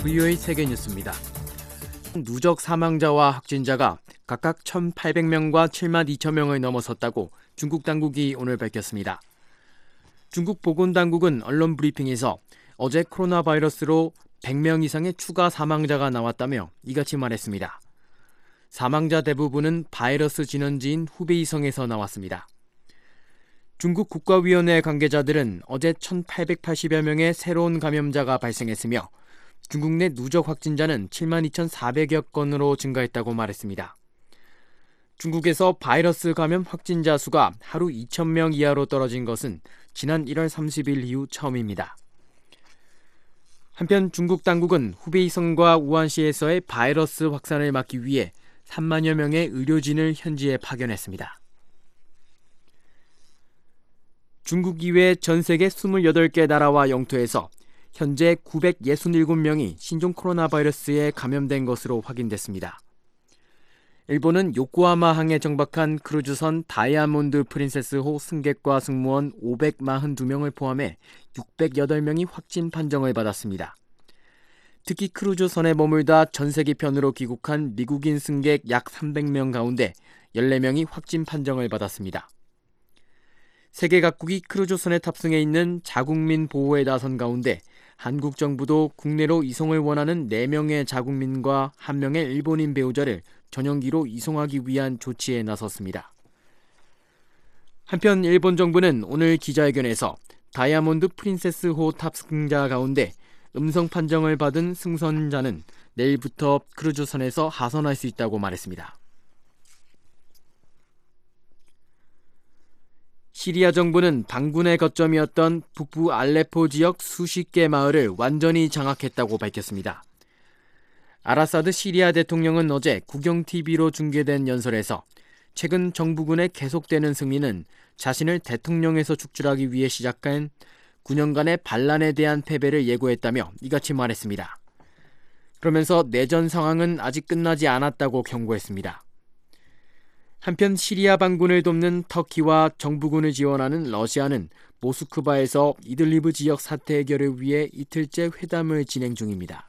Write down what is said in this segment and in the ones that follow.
VOA 세계뉴스입니다. 누적 사망자와 확진자가 각각 1,800명과 7만 2천 명을 넘어섰다고 중국 당국이 오늘 밝혔습니다. 중국 보건당국은 언론 브리핑에서 어제 코로나 바이러스로 100명 이상의 추가 사망자가 나왔다며 이같이 말했습니다. 사망자 대부분은 바이러스 진원지인 후베이성에서 나왔습니다. 중국 국가위원회 관계자들은 어제 1,880여 명의 새로운 감염자가 발생했으며 중국 내 누적 확진자는 72,400여 건으로 증가했다고 말했습니다. 중국에서 바이러스 감염 확진자 수가 하루 2,000명 이하로 떨어진 것은 지난 1월 30일 이후 처음입니다. 한편 중국 당국은 후베이성과 우한시에서의 바이러스 확산을 막기 위해 3만여 명의 의료진을 현지에 파견했습니다. 중국 이외 전 세계 28개 나라와 영토에서 현재 967명이 신종 코로나 바이러스에 감염된 것으로 확인됐습니다. 일본은 요코하마 항에 정박한 크루즈선 다이아몬드 프린세스호 승객과 승무원 542명을 포함해 608명이 확진 판정을 받았습니다. 특히 크루즈선에 머물다 전 세계편으로 귀국한 미국인 승객 약 300명 가운데 14명이 확진 판정을 받았습니다. 세계 각국이 크루즈선에 탑승해 있는 자국민 보호에 나선 가운데 한국 정부도 국내로 이송을 원하는 4명의 자국민과 1명의 일본인 배우자를 전용기로 이송하기 위한 조치에 나섰습니다. 한편 일본 정부는 오늘 기자회견에서 다이아몬드 프린세스호 탑승자 가운데 음성 판정을 받은 승선자는 내일부터 크루즈선에서 하선할 수 있다고 말했습니다. 시리아 정부는 반군의 거점이었던 북부 알레포 지역 수십 개 마을을 완전히 장악했다고 밝혔습니다. 아라사드 시리아 대통령은 어제 국영TV로 중계된 연설에서 최근 정부군의 계속되는 승리는 자신을 대통령에서 축출하기 위해 시작한 9년간의 반란에 대한 패배를 예고했다며 이같이 말했습니다. 그러면서 내전 상황은 아직 끝나지 않았다고 경고했습니다. 한편 시리아 반군을 돕는 터키와 정부군을 지원하는 러시아는 모스크바에서 이들리브 지역 사태 해결을 위해 이틀째 회담을 진행 중입니다.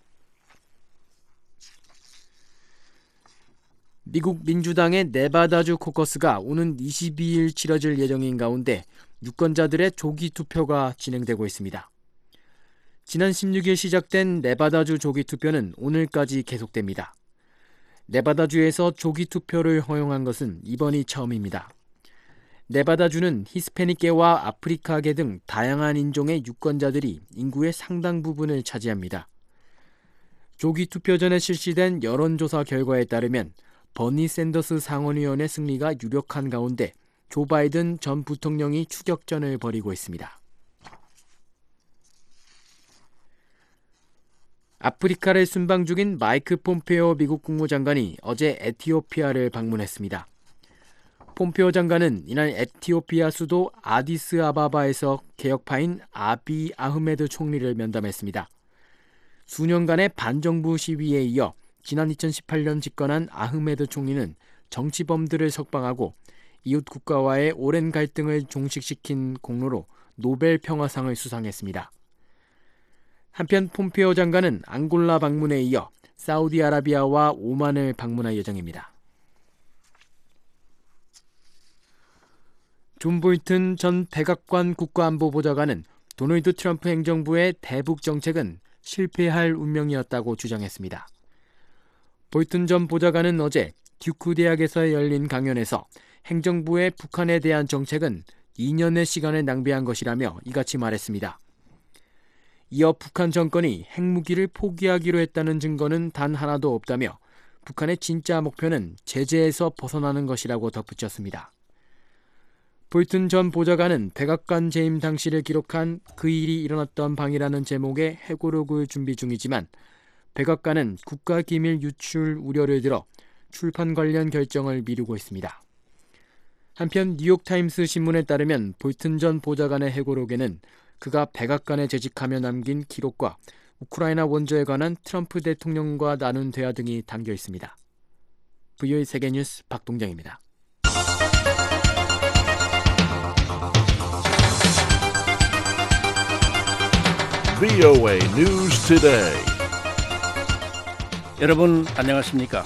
미국 민주당의 네바다주 코커스가 오는 22일 치러질 예정인 가운데 유권자들의 조기 투표가 진행되고 있습니다. 지난 16일 시작된 네바다주 조기 투표는 오늘까지 계속됩니다. 네바다주에서 조기 투표를 허용한 것은 이번이 처음입니다. 네바다주는 히스패닉계와 아프리카계 등 다양한 인종의 유권자들이 인구의 상당 부분을 차지합니다. 조기 투표 전에 실시된 여론조사 결과에 따르면 버니 샌더스 상원의원의 승리가 유력한 가운데 조 바이든 전 부통령이 추격전을 벌이고 있습니다. 아프리카를 순방 중인 마이크 폼페오 미국 국무장관이 어제 에티오피아를 방문했습니다. 폼페오 장관은 이날 에티오피아 수도 아디스아바바에서 개혁파인 아비 아흐메드 총리를 면담했습니다. 수년간의 반정부 시위에 이어 지난 2018년 집권한 아흐메드 총리는 정치범들을 석방하고 이웃 국가와의 오랜 갈등을 종식시킨 공로로 노벨 평화상을 수상했습니다. 한편 폼페오 장관은 앙골라 방문에 이어 사우디아라비아와 오만을 방문할 예정입니다. 존 볼튼 전 백악관 국가안보보좌관은 도널드 트럼프 행정부의 대북 정책은 실패할 운명이었다고 주장했습니다. 볼튼 전 보좌관은 어제 듀크 대학에서 열린 강연에서 행정부의 북한에 대한 정책은 2년의 시간을 낭비한 것이라며 이같이 말했습니다. 이어 북한 정권이 핵무기를 포기하기로 했다는 증거는 단 하나도 없다며 북한의 진짜 목표는 제재에서 벗어나는 것이라고 덧붙였습니다. 볼튼 전 보좌관은 백악관 재임 당시를 기록한 그 일이 일어났던 방이라는 제목의 회고록을 준비 중이지만 백악관은 국가기밀 유출 우려를 들어 출판 관련 결정을 미루고 있습니다. 한편 뉴욕타임스 신문에 따르면 볼튼 전 보좌관의 회고록에는 그가 백악관에 재직하며 남긴 기록과 우크라이나 원조에 관한 트럼프 대통령과 나눈 대화 등이 담겨 있습니다. VOA 세계뉴스 박동정입니다. VOA News Today. 여러분 안녕하십니까?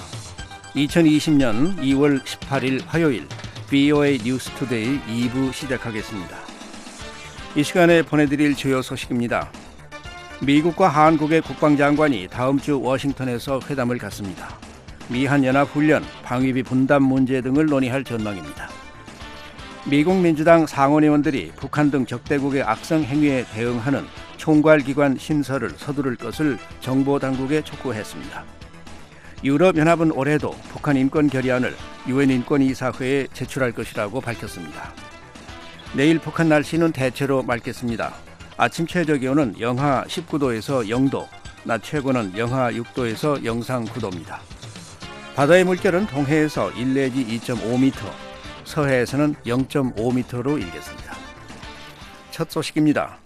2020년 2월 18일 화요일 VOA 뉴스투데이 2부 시작하겠습니다. 이 시간에 보내드릴 주요 소식입니다. 미국과 한국의 국방장관이 다음 주 워싱턴에서 회담을 갖습니다. 미한연합훈련, 방위비 분담 문제 등을 논의할 전망입니다. 미국 민주당 상원의원들이 북한 등 적대국의 악성 행위에 대응하는 총괄기관 신설을 서두를 것을 정보당국에 촉구했습니다. 유럽연합은 올해도 북한 인권 결의안을 유엔 인권이사회에 제출할 것이라고 밝혔습니다. 내일 북한 날씨는 대체로 맑겠습니다. 아침 최저기온은 영하 19도에서 0도, 낮 최고는 영하 6도에서 영상 9도입니다. 바다의 물결은 동해에서 1 내지 2.5m, 서해에서는 0.5m로 일겠습니다. 첫 소식입니다.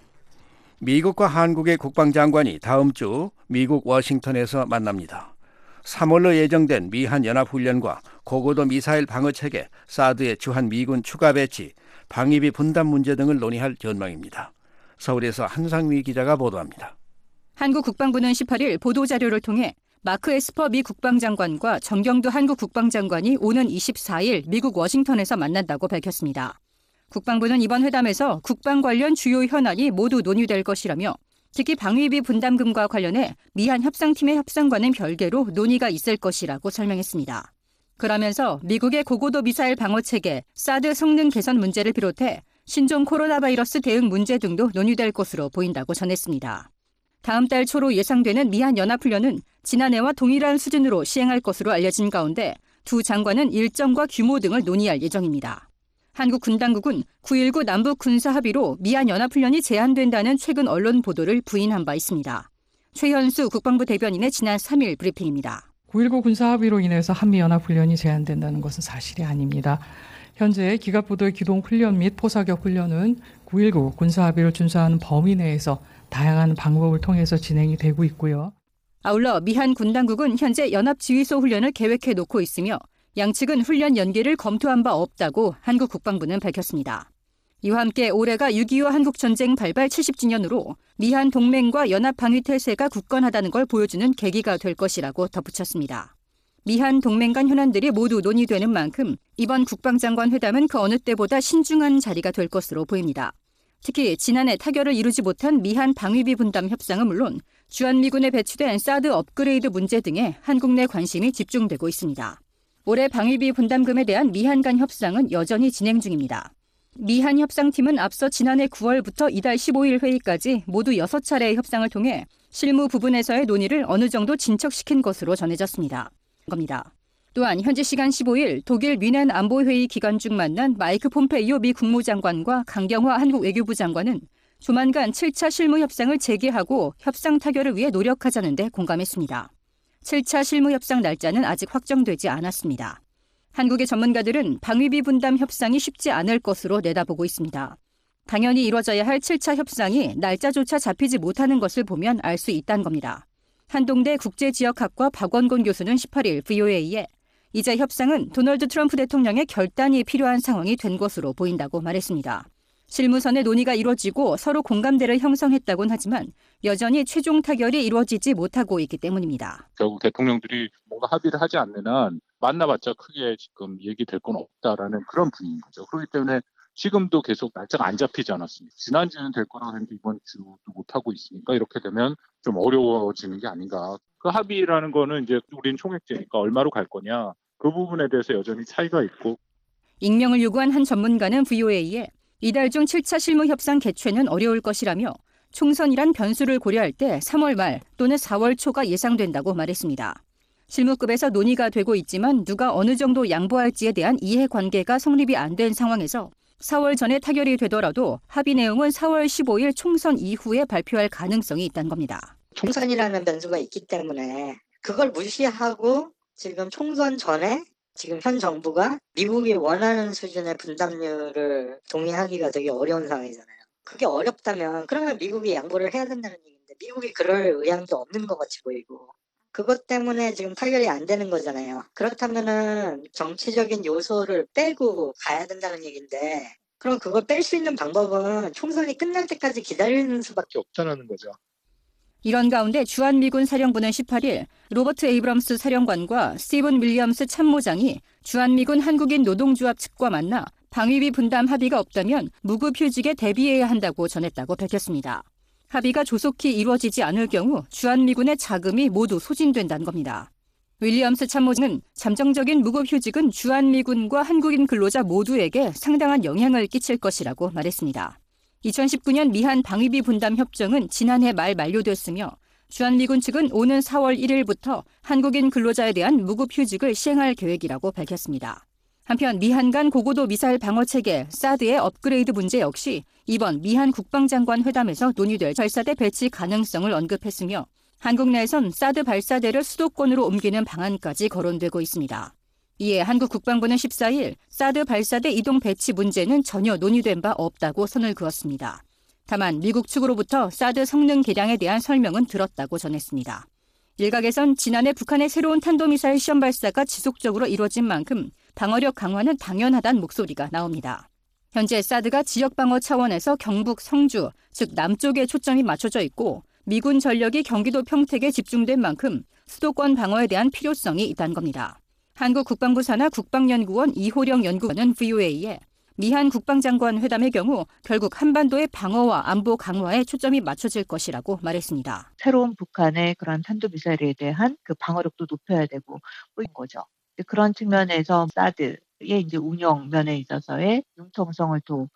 미국과 한국의 국방장관이 다음 주 미국 워싱턴에서 만납니다. 3월로 예정된 미한연합훈련과 고고도 미사일 방어체계 사드의 주한미군 추가 배치, 방위비 분담 문제 등을 논의할 전망입니다. 서울에서 한상미 기자가 보도합니다. 한국 국방부는 18일 보도자료를 통해 마크 에스퍼 미 국방장관과 정경두 한국 국방장관이 오는 24일 미국 워싱턴에서 만난다고 밝혔습니다. 국방부는 이번 회담에서 국방 관련 주요 현안이 모두 논의될 것이라며 특히 방위비 분담금과 관련해 미한 협상팀의 협상과는 별개로 논의가 있을 것이라고 설명했습니다. 그러면서 미국의 고고도 미사일 방어체계 사드 성능 개선 문제를 비롯해 신종 코로나 바이러스 대응 문제 등도 논의될 것으로 보인다고 전했습니다. 다음 달 초로 예상되는 미한연합훈련은 지난해와 동일한 수준으로 시행할 것으로 알려진 가운데 두 장관은 일정과 규모 등을 논의할 예정입니다. 한국 군당국은 9.19 남북 군사합의로 미한연합훈련이 제한된다는 최근 언론 보도를 부인한 바 있습니다. 최현수 국방부 대변인의 지난 3일 브리핑입니다. 9.19 군사합의로 인해서 한미연합훈련이 제한된다는 것은 사실이 아닙니다. 현재 기갑부도의 기동훈련 및 포사격 훈련은 9.19 군사합의를 준수하는 범위 내에서 다양한 방법을 통해서 진행이 되고 있고요. 아울러 미한 군당국은 현재 연합지휘소 훈련을 계획해 놓고 있으며 양측은 훈련 연기를 검토한 바 없다고 한국 국방부는 밝혔습니다. 이와 함께 올해가 6.25 한국전쟁 발발 70주년으로 미한 동맹과 연합방위태세가 굳건하다는 걸 보여주는 계기가 될 것이라고 덧붙였습니다. 미한 동맹 간 현안들이 모두 논의되는 만큼 이번 국방장관 회담은 그 어느 때보다 신중한 자리가 될 것으로 보입니다. 특히 지난해 타결을 이루지 못한 미한 방위비 분담 협상은 물론 주한미군에 배치된 사드 업그레이드 문제 등에 한국 내 관심이 집중되고 있습니다. 올해 방위비 분담금에 대한 미한 간 협상은 여전히 진행 중입니다. 미한 협상팀은 앞서 지난해 9월부터 이달 15일 회의까지 모두 6차례의 협상을 통해 실무 부분에서의 논의를 어느 정도 진척시킨 것으로 전해졌습니다. 또한 현지 시간 15일 독일 뮌헨 안보회의 기간 중 만난 마이크 폼페이오 미 국무장관과 강경화 한국 외교부 장관은 조만간 7차 실무 협상을 재개하고 협상 타결을 위해 노력하자는 데 공감했습니다. 7차 실무 협상 날짜는 아직 확정되지 않았습니다. 한국의 전문가들은 방위비 분담 협상이 쉽지 않을 것으로 내다보고 있습니다. 당연히 이뤄져야 할 7차 협상이 날짜조차 잡히지 못하는 것을 보면 알 수 있다는 겁니다. 한동대 국제지역학과 박원곤 교수는 18일 VOA에 이제 협상은 도널드 트럼프 대통령의 결단이 필요한 상황이 된 것으로 보인다고 말했습니다. 실무선의 논의가 이루어지고 서로 공감대를 형성했다곤 하지만 여전히 최종 타결이 이루어지지 못하고 있기 때문입니다. 결국 대통령들이 뭔가 합의를 하지 않는 한 만나봤자 크게 지금 얘기될 건 없다라는 그런 분위기인 거죠. 그렇기 때문에 지금도 계속 날짜가 안 잡히지 않았습니다. 지난주에는 될 거라고 했는데 이번 주도 못하고 있으니까 이렇게 되면 좀 어려워지는 게 아닌가. 그 합의라는 거는 이제 우린 총액제니까 얼마로 갈 거냐. 그 부분에 대해서 여전히 차이가 있고. 익명을 요구한 한 전문가는 VOA에 이달 중 7차 실무 협상 개최는 어려울 것이라며 총선이란 변수를 고려할 때 3월 말 또는 4월 초가 예상된다고 말했습니다. 실무급에서 논의가 되고 있지만 누가 어느 정도 양보할지에 대한 이해관계가 성립이 안 된 상황에서 4월 전에 타결이 되더라도 합의 내용은 4월 15일 총선 이후에 발표할 가능성이 있다는 겁니다. 총선이라는 변수가 있기 때문에 그걸 무시하고 지금 총선 전에 지금 현 정부가 미국이 원하는 수준의 분담률을 동의하기가 되게 어려운 상황이잖아요. 그게 어렵다면 그러면 미국이 양보를 해야 된다는 얘기인데 미국이 그럴 의향도 없는 것 같이 보이고 그것 때문에 지금 타결이 안 되는 거잖아요. 그렇다면은 정치적인 요소를 빼고 가야 된다는 얘기인데 그럼 그걸 뺄 수 있는 방법은 총선이 끝날 때까지 기다리는 수밖에 없다는 거죠. 이런 가운데 주한미군 사령부는 18일 로버트 에이브럼스 사령관과 스티븐 윌리엄스 참모장이 주한미군 한국인 노동조합 측과 만나 방위비 분담 합의가 없다면 무급휴직에 대비해야 한다고 전했다고 밝혔습니다. 합의가 조속히 이루어지지 않을 경우 주한미군의 자금이 모두 소진된다는 겁니다. 윌리엄스 참모장은 잠정적인 무급휴직은 주한미군과 한국인 근로자 모두에게 상당한 영향을 끼칠 것이라고 말했습니다. 2019년 미한 방위비 분담 협정은 지난해 말 만료됐으며 주한미군 측은 오는 4월 1일부터 한국인 근로자에 대한 무급휴직을 시행할 계획이라고 밝혔습니다. 한편 미한 간 고고도 미사일 방어체계 사드의 업그레이드 문제 역시 이번 미한 국방장관 회담에서 논의될 발사대 배치 가능성을 언급했으며 한국 내에선 사드 발사대를 수도권으로 옮기는 방안까지 거론되고 있습니다. 이에 한국 국방부는 14일 사드 발사대 이동 배치 문제는 전혀 논의된 바 없다고 선을 그었습니다. 다만 미국 측으로부터 사드 성능 개량에 대한 설명은 들었다고 전했습니다. 일각에선 지난해 북한의 새로운 탄도미사일 시험 발사가 지속적으로 이뤄진 만큼 방어력 강화는 당연하다는 목소리가 나옵니다. 현재 사드가 지역 방어 차원에서 경북 성주, 즉 남쪽에 초점이 맞춰져 있고 미군 전력이 경기도 평택에 집중된 만큼 수도권 방어에 대한 필요성이 있다는 겁니다. 한국 국방부 산하 국방연구원 이호령 연구원은 VOA에 미한 국방장관 회담의 경우 결국 한반도의 방어와 안보 강화에 초점이 맞춰질 것이라고 말했습니다. 새로운 북한의 그런 탄도미사일에 대한 그 방어력도 높여야 되고 그런 거죠. 그런 측면에서 사드의 이제 운영 면에 있어서의 융통성을 더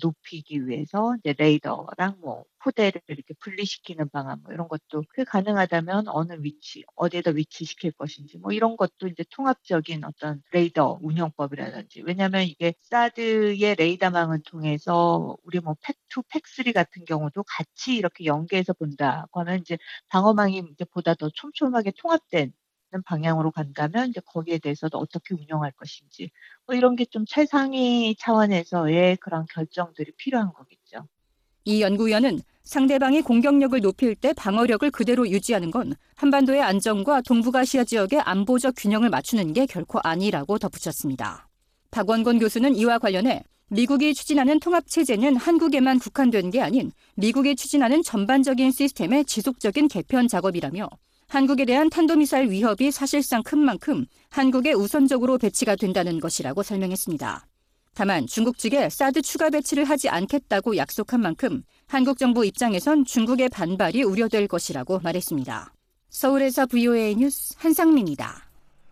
높이기 위해서 이제 레이더랑 포대를 이렇게 분리시키는 방안 이런 것도 가능하다면 어느 위치 어디에다 위치시킬 것인지 이런 것도 이제 통합적인 어떤 레이더 운영법이라든지 왜냐하면 이게 사드의 레이더망을 통해서 우리 팩2, 팩3 같은 경우도 같이 이렇게 연계해서 본다고 하면 이제 방어망이 이제 보다 더 촘촘하게 통합된 방향으로 간다면 이제 거기에 대해서도 어떻게 운영할 것인지 이런 게 좀 최상위 차원에서의 그런 결정들이 필요한 거겠죠. 이 연구위원은 상대방이 공격력을 높일 때 방어력을 그대로 유지하는 건 한반도의 안정과 동북아시아 지역의 안보적 균형을 맞추는 게 결코 아니라고 덧붙였습니다. 박원곤 교수는 이와 관련해 미국이 추진하는 통합체제는 한국에만 국한된 게 아닌 미국이 추진하는 전반적인 시스템의 지속적인 개편 작업이라며 한국에 대한 탄도미사일 위협이 사실상 큰 만큼 한국에 우선적으로 배치가 된다는 것이라고 설명했습니다. 다만 중국 측에 사드 추가 배치를 하지 않겠다고 약속한 만큼 한국 정부 입장에선 중국의 반발이 우려될 것이라고 말했습니다. 서울에서 VOA 뉴스 한상민입니다.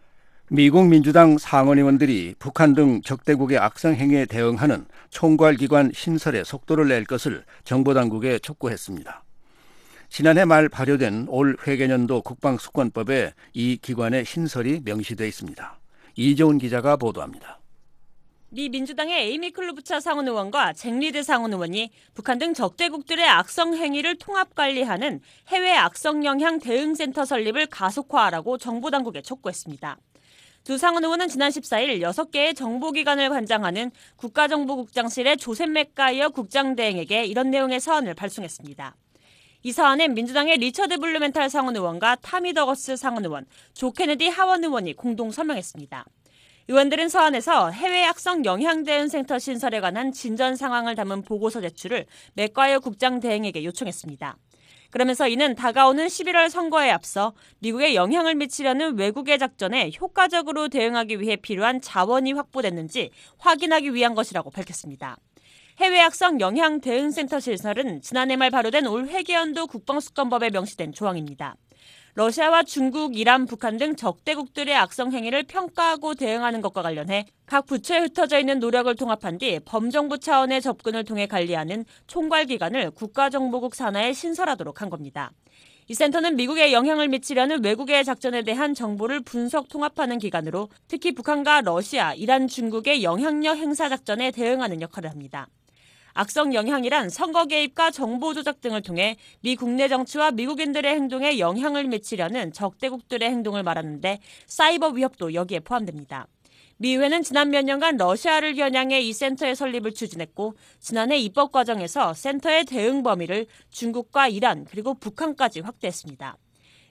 미국 민주당 상원의원들이 북한 등 적대국의 악성 행위에 대응하는 총괄기관 신설에 속도를 낼 것을 정보당국에 촉구했습니다. 지난해 말 발효된 올 회계년도 국방수권법에 이 기관의 신설이 명시되어 있습니다. 이재훈 기자가 보도합니다. 미 민주당의 에이미 클루브차 상원의원과 잭 리드 상원의원이 북한 등 적대국들의 악성 행위를 통합관리하는 해외 악성 영향 대응센터 설립을 가속화하라고 정보당국에 촉구했습니다. 두 상원의원은 지난 14일 6개의 정보기관을 관장하는 국가정보국장실의 조셉 맥가이어 국장대행에게 이런 내용의 서한을 발송했습니다. 이 사안엔 민주당의 리처드 블루멘탈 상원의원과 타미 더거스 상원의원, 조 케네디 하원의원이 공동 서명했습니다. 의원들은 서한에서 해외 악성 영향 대응센터 신설에 관한 진전 상황을 담은 보고서 제출을 맥과이어 국장 대행에게 요청했습니다. 그러면서 이는 다가오는 11월 선거에 앞서 미국에 영향을 미치려는 외국의 작전에 효과적으로 대응하기 위해 필요한 자원이 확보됐는지 확인하기 위한 것이라고 밝혔습니다. 해외 악성 영향 대응센터 신설은 지난해 말 발효된 올 회계연도 국방수권법에 명시된 조항입니다. 러시아와 중국, 이란, 북한 등 적대국들의 악성 행위를 평가하고 대응하는 것과 관련해 각 부처에 흩어져 있는 노력을 통합한 뒤 범정부 차원의 접근을 통해 관리하는 총괄기관을 국가정보국 산하에 신설하도록 한 겁니다. 이 센터는 미국에 영향을 미치려는 외국의 작전에 대한 정보를 분석 통합하는 기관으로 특히 북한과 러시아, 이란, 중국의 영향력 행사 작전에 대응하는 역할을 합니다. 악성 영향이란 선거 개입과 정보 조작 등을 통해 미 국내 정치와 미국인들의 행동에 영향을 미치려는 적대국들의 행동을 말하는데 사이버 위협도 여기에 포함됩니다. 미 의회는 지난 몇 년간 러시아를 겨냥해 이 센터의 설립을 추진했고 지난해 입법 과정에서 센터의 대응 범위를 중국과 이란 그리고 북한까지 확대했습니다.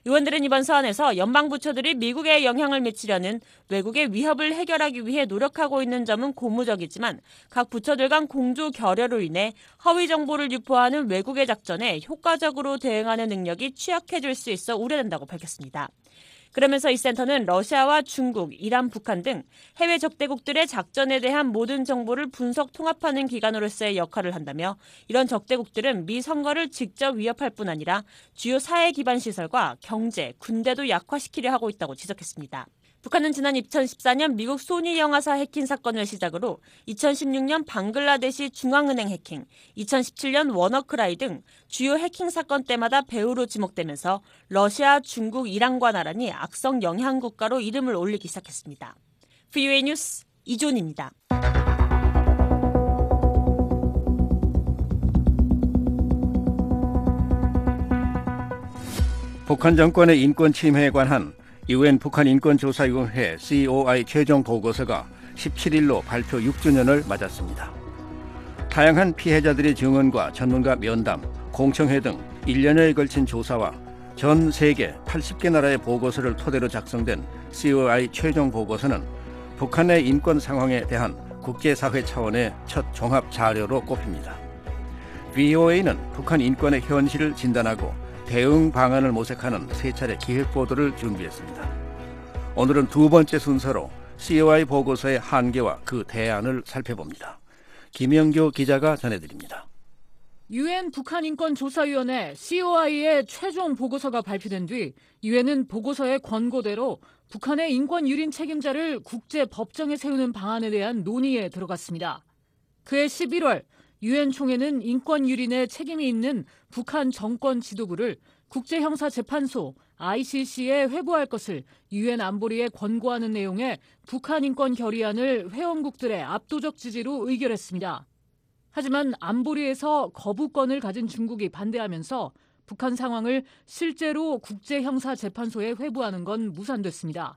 의원들은 이번 서한에서 연방 부처들이 미국에 영향을 미치려는 외국의 위협을 해결하기 위해 노력하고 있는 점은 고무적이지만 각 부처들 간 공조 결여로 인해 허위 정보를 유포하는 외국의 작전에 효과적으로 대응하는 능력이 취약해질 수 있어 우려된다고 밝혔습니다. 그러면서 이 센터는 러시아와 중국, 이란, 북한 등 해외 적대국들의 작전에 대한 모든 정보를 분석 통합하는 기관으로서의 역할을 한다며 이런 적대국들은 미 선거를 직접 위협할 뿐 아니라 주요 사회 기반 시설과 경제, 군대도 약화시키려 하고 있다고 지적했습니다. 북한은 지난 2014년 미국 소니 영화사 해킹 사건을 시작으로 2016년 방글라데시 중앙은행 해킹, 2017년 워너크라이 등 주요 해킹 사건 때마다 배후로 지목되면서 러시아, 중국, 이란과 나란히 악성 영향 국가로 이름을 올리기 시작했습니다. VOA 뉴스 이존입니다. 북한 정권의 인권 침해에 관한 UN 북한인권조사위원회 COI 최종 보고서가 17일로 발표 6주년을 맞았습니다. 다양한 피해자들의 증언과 전문가 면담, 공청회 등 1년여에 걸친 조사와 전 세계 80개 나라의 보고서를 토대로 작성된 COI 최종 보고서는 북한의 인권 상황에 대한 국제사회 차원의 첫 종합 자료로 꼽힙니다. VOA는 북한 인권의 현실을 진단하고 대응 방안을 모색하는 세 차례 기획보도를 준비했습니다. 오늘은 두 번째 순서로 COI 보고서의 한계와 그 대안을 살펴봅니다. 김영교 기자가 전해드립니다. UN 북한인권조사위원회 COI의 최종 보고서가 발표된 뒤 UN은 보고서의 권고대로 북한의 인권 유린 책임자를 국제 법정에 세우는 방안에 대한 논의에 들어갔습니다. 그해 11월 UN 총회는 인권 유린에 책임이 있는 북한 정권 지도부를 국제형사재판소 ICC에 회부할 것을 UN 안보리에 권고하는 내용의 북한 인권 결의안을 회원국들의 압도적 지지로 의결했습니다. 하지만 안보리에서 거부권을 가진 중국이 반대하면서 북한 상황을 실제로 국제형사재판소에 회부하는 건 무산됐습니다.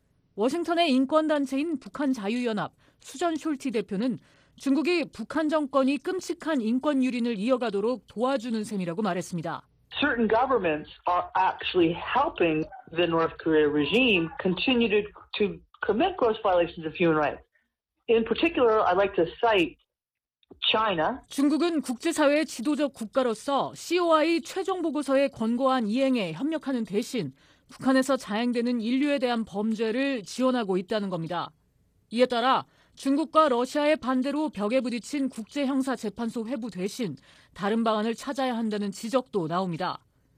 워싱턴의 인권단체인 북한자유연합 수전 숄티 대표는 중국이 북한 정권이 끔찍한 인권 유린을 이어가도록 도와주는 셈이라고 말했습니다. Certain governments are actually helping the North Korea regime continue to commit gross violations of human rights. In particular, I'd like to cite China. 중국은 국제사회의 지도적 국가로서 COI 최종 보고서에 권고한 이행에 협력하는 대신 북한에서 자행되는 인류에 대한 범죄를 지원하고 있다는 겁니다. 이에 따라 중국과 러시아의 반대로 벽에 부딪힌 국제형사재판소 회부 대신 다른 방안을 찾아야 한다는 지적도 나옵니다.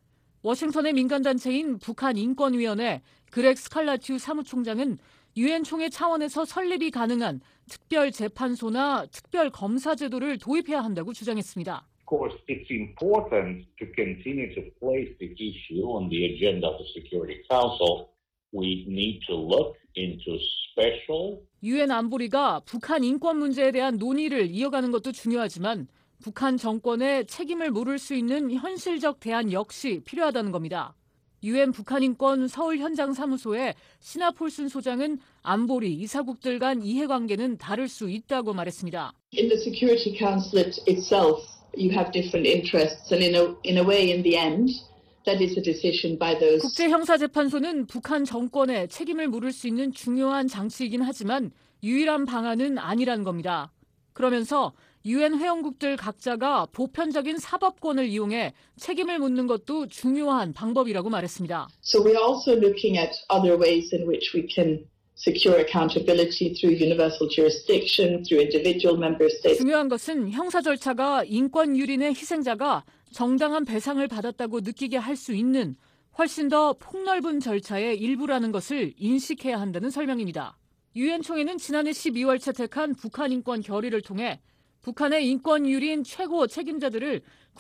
워싱턴의 민간단체인 북한인권위원회 그렉 스칼라튜 사무총장은 UN 총회 차원에서 설립이 가능한 특별재판소나 특별검사제도를 도입해야 한다고 주장했습니다. Of course, it's important to continue to place the issue on the agenda of the Security Council. We need to look into special. UN 안보리가 북한 인권 문제에 대한 논의를 이어가는 것도 중요하지만 북한 정권의 책임을 물을 수 있는 현실적 대안 역시 필요하다는 겁니다. UN 북한인권 서울 현장 사무소의 시나 폴슨 소장은 안보리 이사국들 간 이해관계는 다를 수 있다고 말했습니다. In the Security Council itself, you have different interests, and in a way, in the end. That is a decision by those. 국제형사재판소는 북한 정권에 책임을 물을 수 있는 중요한 장치이긴 하지만 유일한 방안은 아니라는 겁니다. 그러면서 UN 회원국들 각자가 보편적인 사법권을 이용해 책임을 묻는 것도 중요한 방법이라고 말했습니다. So we're also looking at other ways in which we can secure accountability through universal jurisdiction, through individual member states. 중요한 것은 형사 절차가 인권 유린의 희생자가 정당한 배상을 받았다고 느끼게 할 수 있는 훨씬 더 폭넓은 절차의 일부라는 것을 인식해야 한다는 설명입니다. UN 총회는 지난해 12월 채택한 북한 인권 결의를 통해 북한의 인권 유린 최고 책임자들을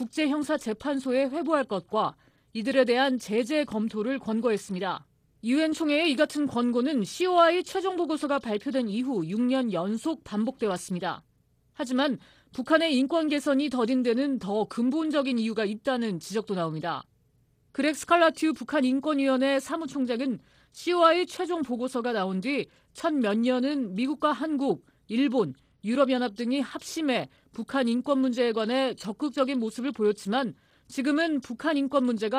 국제형사재판소에 회부할 것과 이들에 대한 제재 검토를 권고했습니다. UN 총회의 이 같은 권고는 COI 최종 보고서가 발표된 이후 6년 연속 반복돼 왔습니다. 하지만 북한의 인권 개선이 더딘 데는 더 근본적인 이유가 있다는 지적도 나옵니다. 그렉 스칼라튜 북한인권위원회 사무총장은 COI 최종 보고서가 나온 뒤 첫 몇 년은 미국과 한국, 일본, 유럽연합 등이 합심해 북한 인권 문제에 관해 적극적인 모습을 보였지만 지금은 북한 인권 문제가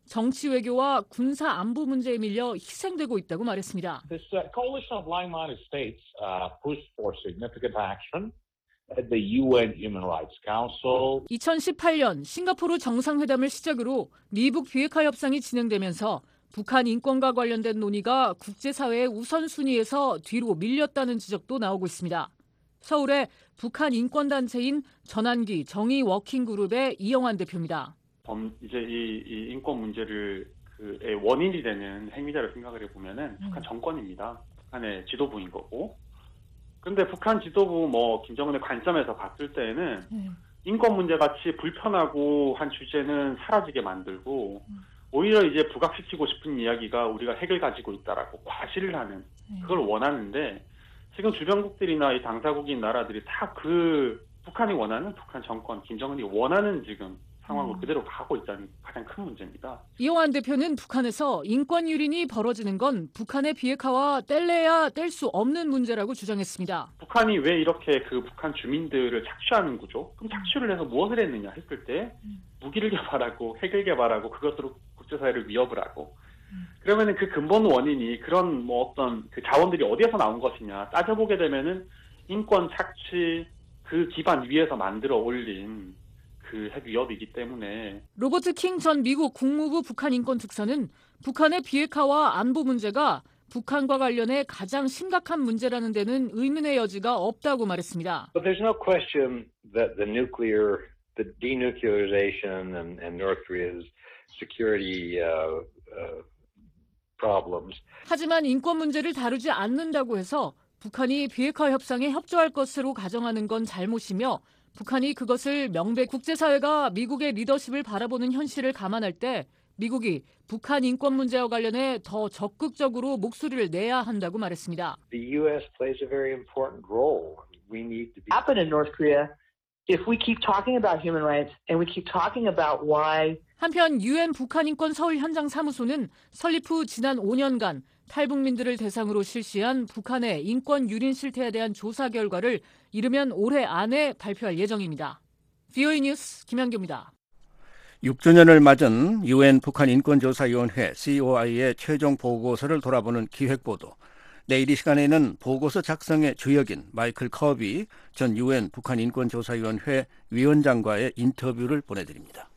정치 외교와 군사 안보 문제에 밀려 희생되고 있다고 말했습니다. This coalition of like-minded states pushed for significant action at the UN Human Rights Council. 2018년 싱가포르 정상회담을 시작으로 미북 비핵화 협상이 진행되면서 북한 인권과 관련된 논의가 국제사회의 우선순위에서 뒤로 밀렸다는 지적도 나오고 있습니다. 서울의 북한 인권단체인 전환기 정의 워킹그룹의 이영환 대표입니다. 이제 이 인권 문제를 의 원인이 되는 행위자를 생각을 해보면은 북한 정권입니다. 북한의 지도부인 거고. 근데 북한 지도부 김정은의 관점에서 봤을 때에는 인권 문제 같이 불편하고 한 주제는 사라지게 만들고 오히려 이제 부각시키고 싶은 이야기가 우리가 핵을 가지고 있다라고 과시를 하는 그걸 원하는데 지금 주변국들이나 이 당사국인 나라들이 다 북한이 원하는 북한 정권, 김정은이 원하는 지금 상황으로 그대로 가고 있다는 가장 큰 문제입니다. 이영환 대표는 북한에서 인권 유린이 벌어지는 건 북한의 비핵화와 뗄래야 뗄 수 없는 문제라고 주장했습니다. 북한이 왜 이렇게 북한 주민들을 착취하는 구조? 그럼 착취를 해서 무엇을 했느냐 했을 때 무기를 개발하고 핵을 개발하고 그것으로 국제사회를 위협을 하고 그러면은 그 근본 원인이 그런 어떤 자원들이 어디에서 나온 것이냐 따져보게 되면은 인권 착취 그 기반 위에서 만들어 올린 핵 위협이기 때문에. 로버트 킹 전 미국 국무부 북한 인권 특사는 북한의 비핵화와 안보 문제가 북한과 관련해 가장 심각한 문제라는 데는 의문의 여지가 없다고 말했습니다. But there's no question that the denuclearization and North Korea's security problems. 하지만 인권 문제를 다루지 않는다고 해서 북한이 비핵화 협상에 협조할 것으로 가정하는 건 잘못이며 북한이 그것을 국제사회가 미국의 리더십을 바라보는 현실을 감안할 때 미국이 북한 인권 문제와 관련해 더 적극적으로 목소리를 내야 한다고 말했습니다. The U.S. plays a very important role. We need to be. Happen in North Korea if we keep talking about human rights and we keep talking about why. 한편 유엔 북한 인권 서울 현장 사무소는 설립 후 지난 5년간 탈북민들을 대상으로 실시한 북한의 인권 유린 실태에 대한 조사 결과를 이르면 올해 안에 발표할 예정입니다. VOA 뉴스 김현규입니다. 6주년을 맞은 유엔 북한 인권조사위원회 COI의 최종 보고서를 돌아보는 기획보도. 내일 이 시간에는 보고서 작성의 주역인 마이클 커비 전 유엔 북한 인권조사위원회 위원장과의 인터뷰를 보내드립니다.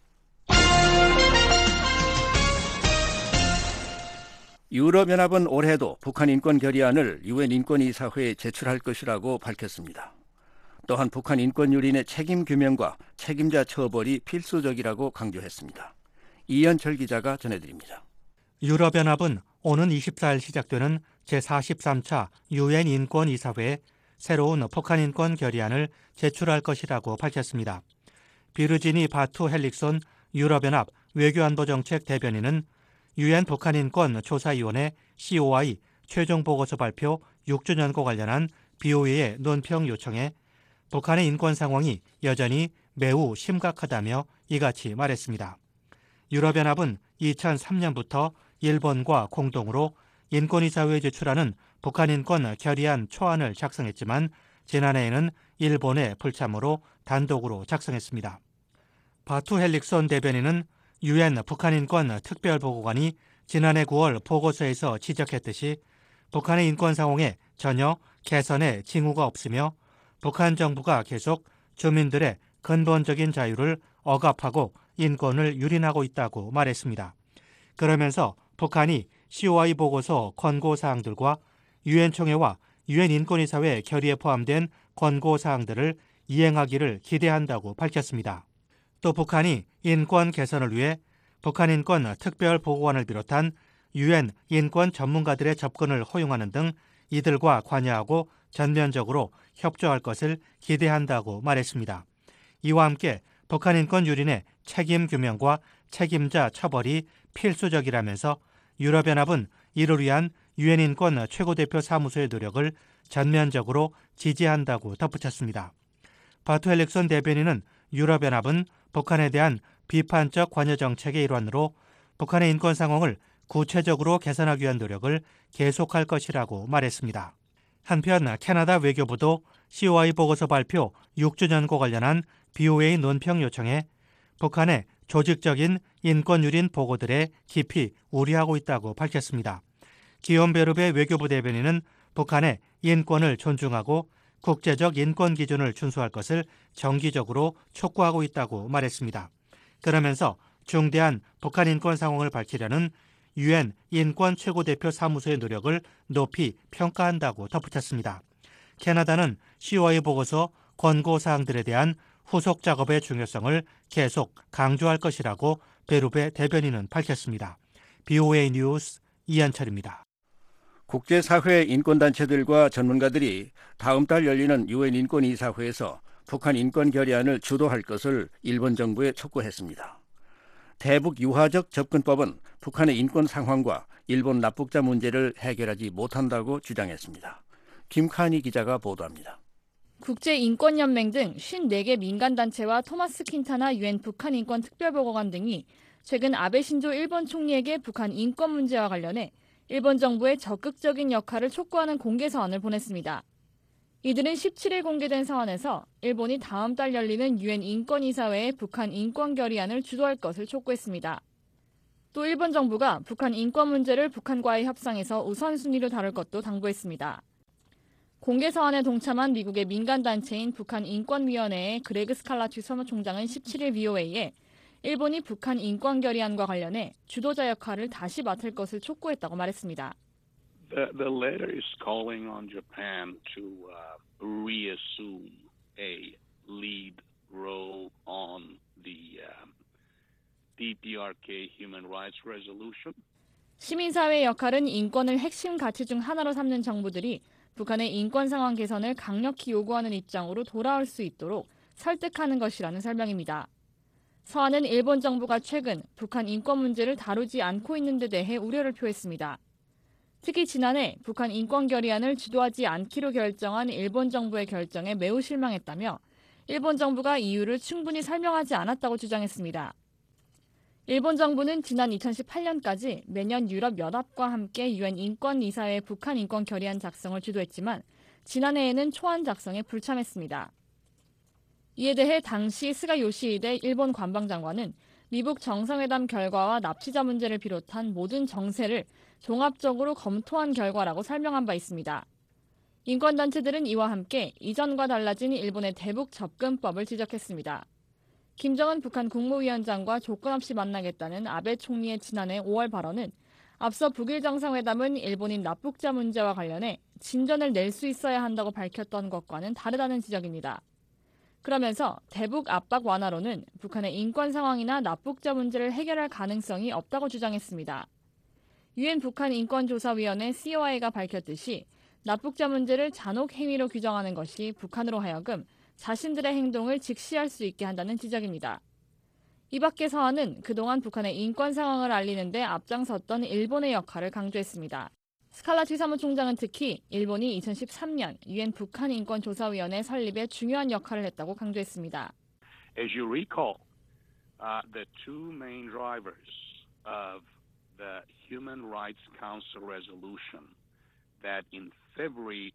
유럽연합은 올해도 북한 인권 결의안을 유엔 인권이사회에 제출할 것이라고 밝혔습니다. 또한 북한 인권 유린의 책임 규명과 책임자 처벌이 필수적이라고 강조했습니다. 이현철 기자가 전해드립니다. 유럽연합은 오는 24일 시작되는 제43차 유엔 인권이사회에 새로운 북한 인권 결의안을 제출할 것이라고 밝혔습니다. 비르지니 바투 헬릭손 유럽연합 외교안보정책 대변인은 유엔 북한인권조사위원회 COI 최종 보고서 발표 6주년과 관련한 BOA의 논평 요청에 북한의 인권 상황이 여전히 매우 심각하다며 이같이 말했습니다. 유럽연합은 2003년부터 일본과 공동으로 인권이사회에 제출하는 북한인권 결의안 초안을 작성했지만 지난해에는 일본의 불참으로 단독으로 작성했습니다. 바투 헬릭손 대변인은 유엔 북한인권 특별보고관이 지난해 9월 보고서에서 지적했듯이 북한의 인권 상황에 전혀 개선의 징후가 없으며 북한 정부가 계속 주민들의 근본적인 자유를 억압하고 인권을 유린하고 있다고 말했습니다. 그러면서 북한이 COI 보고서 권고사항들과 유엔 총회와 유엔 인권이사회 결의에 포함된 권고사항들을 이행하기를 기대한다고 밝혔습니다. 또 북한이 인권 개선을 위해 북한인권 특별보고관을 비롯한 유엔 인권 전문가들의 접근을 허용하는 등 이들과 관여하고 전면적으로 협조할 것을 기대한다고 말했습니다. 이와 함께 북한인권 유린의 책임 규명과 책임자 처벌이 필수적이라면서 유럽연합은 이를 위한 유엔 인권 최고대표 사무소의 노력을 전면적으로 지지한다고 덧붙였습니다. 바투 헬릭손 대변인은 유럽연합은 북한에 대한 비판적 관여 정책의 일환으로 북한의 인권 상황을 구체적으로 개선하기 위한 노력을 계속할 것이라고 말했습니다. 한편 캐나다 외교부도 COI 보고서 발표 6주년과 관련한 BOA 논평 요청에 북한의 조직적인 인권유린 보고들에 깊이 우려하고 있다고 밝혔습니다. 기욤 베르베 외교부 대변인은 북한의 인권을 존중하고 국제적 인권 기준을 준수할 것을 정기적으로 촉구하고 있다고 말했습니다. 그러면서 중대한 북한 인권 상황을 밝히려는 유엔 인권 최고대표 사무소의 노력을 높이 평가한다고 덧붙였습니다. 캐나다는 COI 보고서 권고 사항들에 대한 후속 작업의 중요성을 계속 강조할 것이라고 베르베 대변인은 밝혔습니다. BOA 뉴스 이한철입니다. 국제사회 인권단체들과 전문가들이 다음 달 열리는 유엔 인권이사회에서 북한 인권 결의안을 주도할 것을 일본 정부에 촉구했습니다. 대북 유화적 접근법은 북한의 인권 상황과 일본 납북자 문제를 해결하지 못한다고 주장했습니다. 김칸희 기자가 보도합니다. 국제인권연맹 등 54개 민간단체와 토마스 킨타나 유엔 북한 인권 특별보고관 등이 최근 아베 신조 일본 총리에게 북한 인권 문제와 관련해 일본 정부의 적극적인 역할을 촉구하는 공개 서한을 보냈습니다. 이들은 17일 공개된 서한에서 일본이 다음 달 열리는 유엔 인권이사회의 북한 인권 결의안을 주도할 것을 촉구했습니다. 또 일본 정부가 북한 인권 문제를 북한과의 협상에서 우선순위로 다룰 것도 당부했습니다. 공개 서한에 동참한 미국의 민간단체인 북한인권위원회의 그레그 스칼라튜 사무총장은 17일 VOA에 일본이 북한 인권 결의안과 관련해 주도자 역할을 다시 맡을 것을 촉구했다고 말했습니다. The letter is calling on Japan to reassume a lead role on the DPRK Human Rights Resolution. 시민사회의 역할은 인권을 핵심 가치 중 하나로 삼는 정부들이 북한의 인권 상황 개선을 강력히 요구하는 입장으로 돌아올 수 있도록 설득하는 것이라는 설명입니다. 서한은 일본 정부가 최근 북한 인권 문제를 다루지 않고 있는 데 대해 우려를 표했습니다. 특히 지난해 북한 인권 결의안을 주도하지 않기로 결정한 일본 정부의 결정에 매우 실망했다며 일본 정부가 이유를 충분히 설명하지 않았다고 주장했습니다. 일본 정부는 지난 2018년까지 매년 유럽연합과 함께 유엔 인권이사회 북한 인권 결의안 작성을 주도했지만 지난해에는 초안 작성에 불참했습니다. 이에 대해 당시 스가 요시히데 일본 관방장관은 미북 정상회담 결과와 납치자 문제를 비롯한 모든 정세를 종합적으로 검토한 결과라고 설명한 바 있습니다. 인권단체들은 이와 함께 이전과 달라진 일본의 대북 접근법을 지적했습니다. 김정은 북한 국무위원장과 조건 없이 만나겠다는 아베 총리의 지난해 5월 발언은 앞서 북일 정상회담은 일본인 납북자 문제와 관련해 진전을 낼 수 있어야 한다고 밝혔던 것과는 다르다는 지적입니다. 그러면서 대북 압박 완화로는 북한의 인권 상황이나 납북자 문제를 해결할 가능성이 없다고 주장했습니다. 유엔 북한 인권조사위원회 COI가 밝혔듯이 납북자 문제를 잔혹 행위로 규정하는 것이 북한으로 하여금 자신들의 행동을 직시할 수 있게 한다는 지적입니다. 이 밖의 서한은 그동안 북한의 인권 상황을 알리는 데 앞장섰던 일본의 역할을 강조했습니다. 스칼라튜 사무총장은 특히 일본이 2013년 유엔 북한 인권조사위원회 설립에 중요한 역할을 했다고 강조했습니다. As you recall, the two main drivers of the Human Rights Council resolution that in February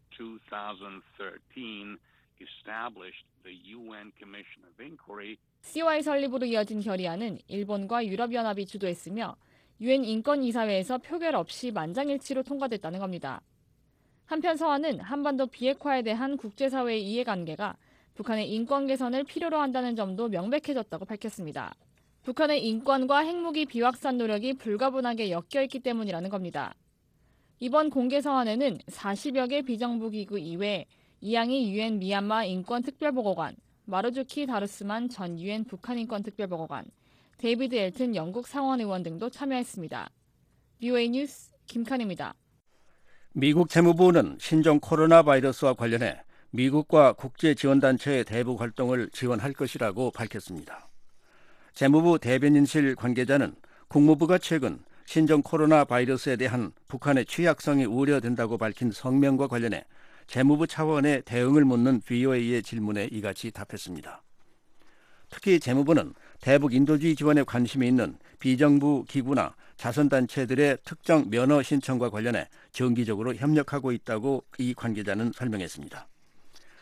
2013 established the UN Commission of Inquiry. COI 설립으로 이어진 결의안은 일본과 유럽연합이 주도했으며 유엔 인권이사회에서 표결 없이 만장일치로 통과됐다는 겁니다. 한편 서한은 한반도 비핵화에 대한 국제사회의 이해관계가 북한의 인권 개선을 필요로 한다는 점도 명백해졌다고 밝혔습니다. 북한의 인권과 핵무기 비확산 노력이 불가분하게 엮여있기 때문이라는 겁니다. 이번 공개 서한에는 40여 개 비정부기구 이외에 이양희 유엔 미얀마 인권특별보고관, 마루주키 다루스만 전 유엔 북한인권 특별보고관, 데이비드 엘튼 영국 상원의원 등도 참여했습니다. BOA 뉴스 김칸입니다. 미국 재무부는 신종 코로나 바이러스와 관련해 미국과 국제지원단체의 대북 활동을 지원할 것이라고 밝혔습니다. 재무부 대변인실 관계자는 국무부가 최근 신종 코로나 바이러스에 대한 북한의 취약성이 우려된다고 밝힌 성명과 관련해 재무부 차원의 대응을 묻는 VOA의 질문에 이같이 답했습니다. 특히 재무부는 대북 인도주의 지원에 관심이 있는 비정부 기구나 자선단체들의 특정 면허 신청과 관련해 정기적으로 협력하고 있다고 이 관계자는 설명했습니다.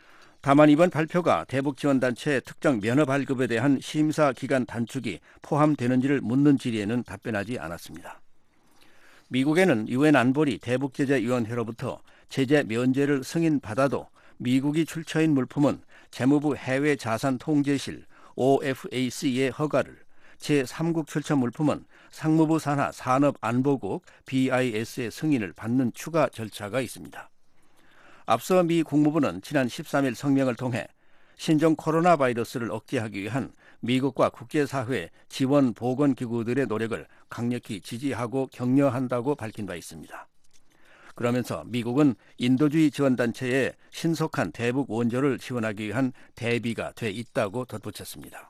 다만 이번 발표가 대북 지원단체의 특정 면허 발급에 대한 심사 기간 단축이 포함되는지를 묻는 질의에는 답변하지 않았습니다. 미국에는 유엔 안보리 대북제재위원회로부터 제재 면제를 승인받아도 미국이 출처인 물품은 재무부 해외자산통제실 OFAC의 허가를, 제3국 출처 물품은 상무부 산하 산업안보국 BIS의 승인을 받는 추가 절차가 있습니다. 앞서 미 국무부는 지난 13일 성명을 통해 신종 코로나 바이러스를 억제하기 위한 미국과 국제사회 지원 보건기구들의 노력을 강력히 지지하고 격려한다고 밝힌 바 있습니다. 그러면서 미국은 인도주의 지원단체의 신속한 대북 원조를 지원하기 위한 대비가 돼 있다고 덧붙였습니다.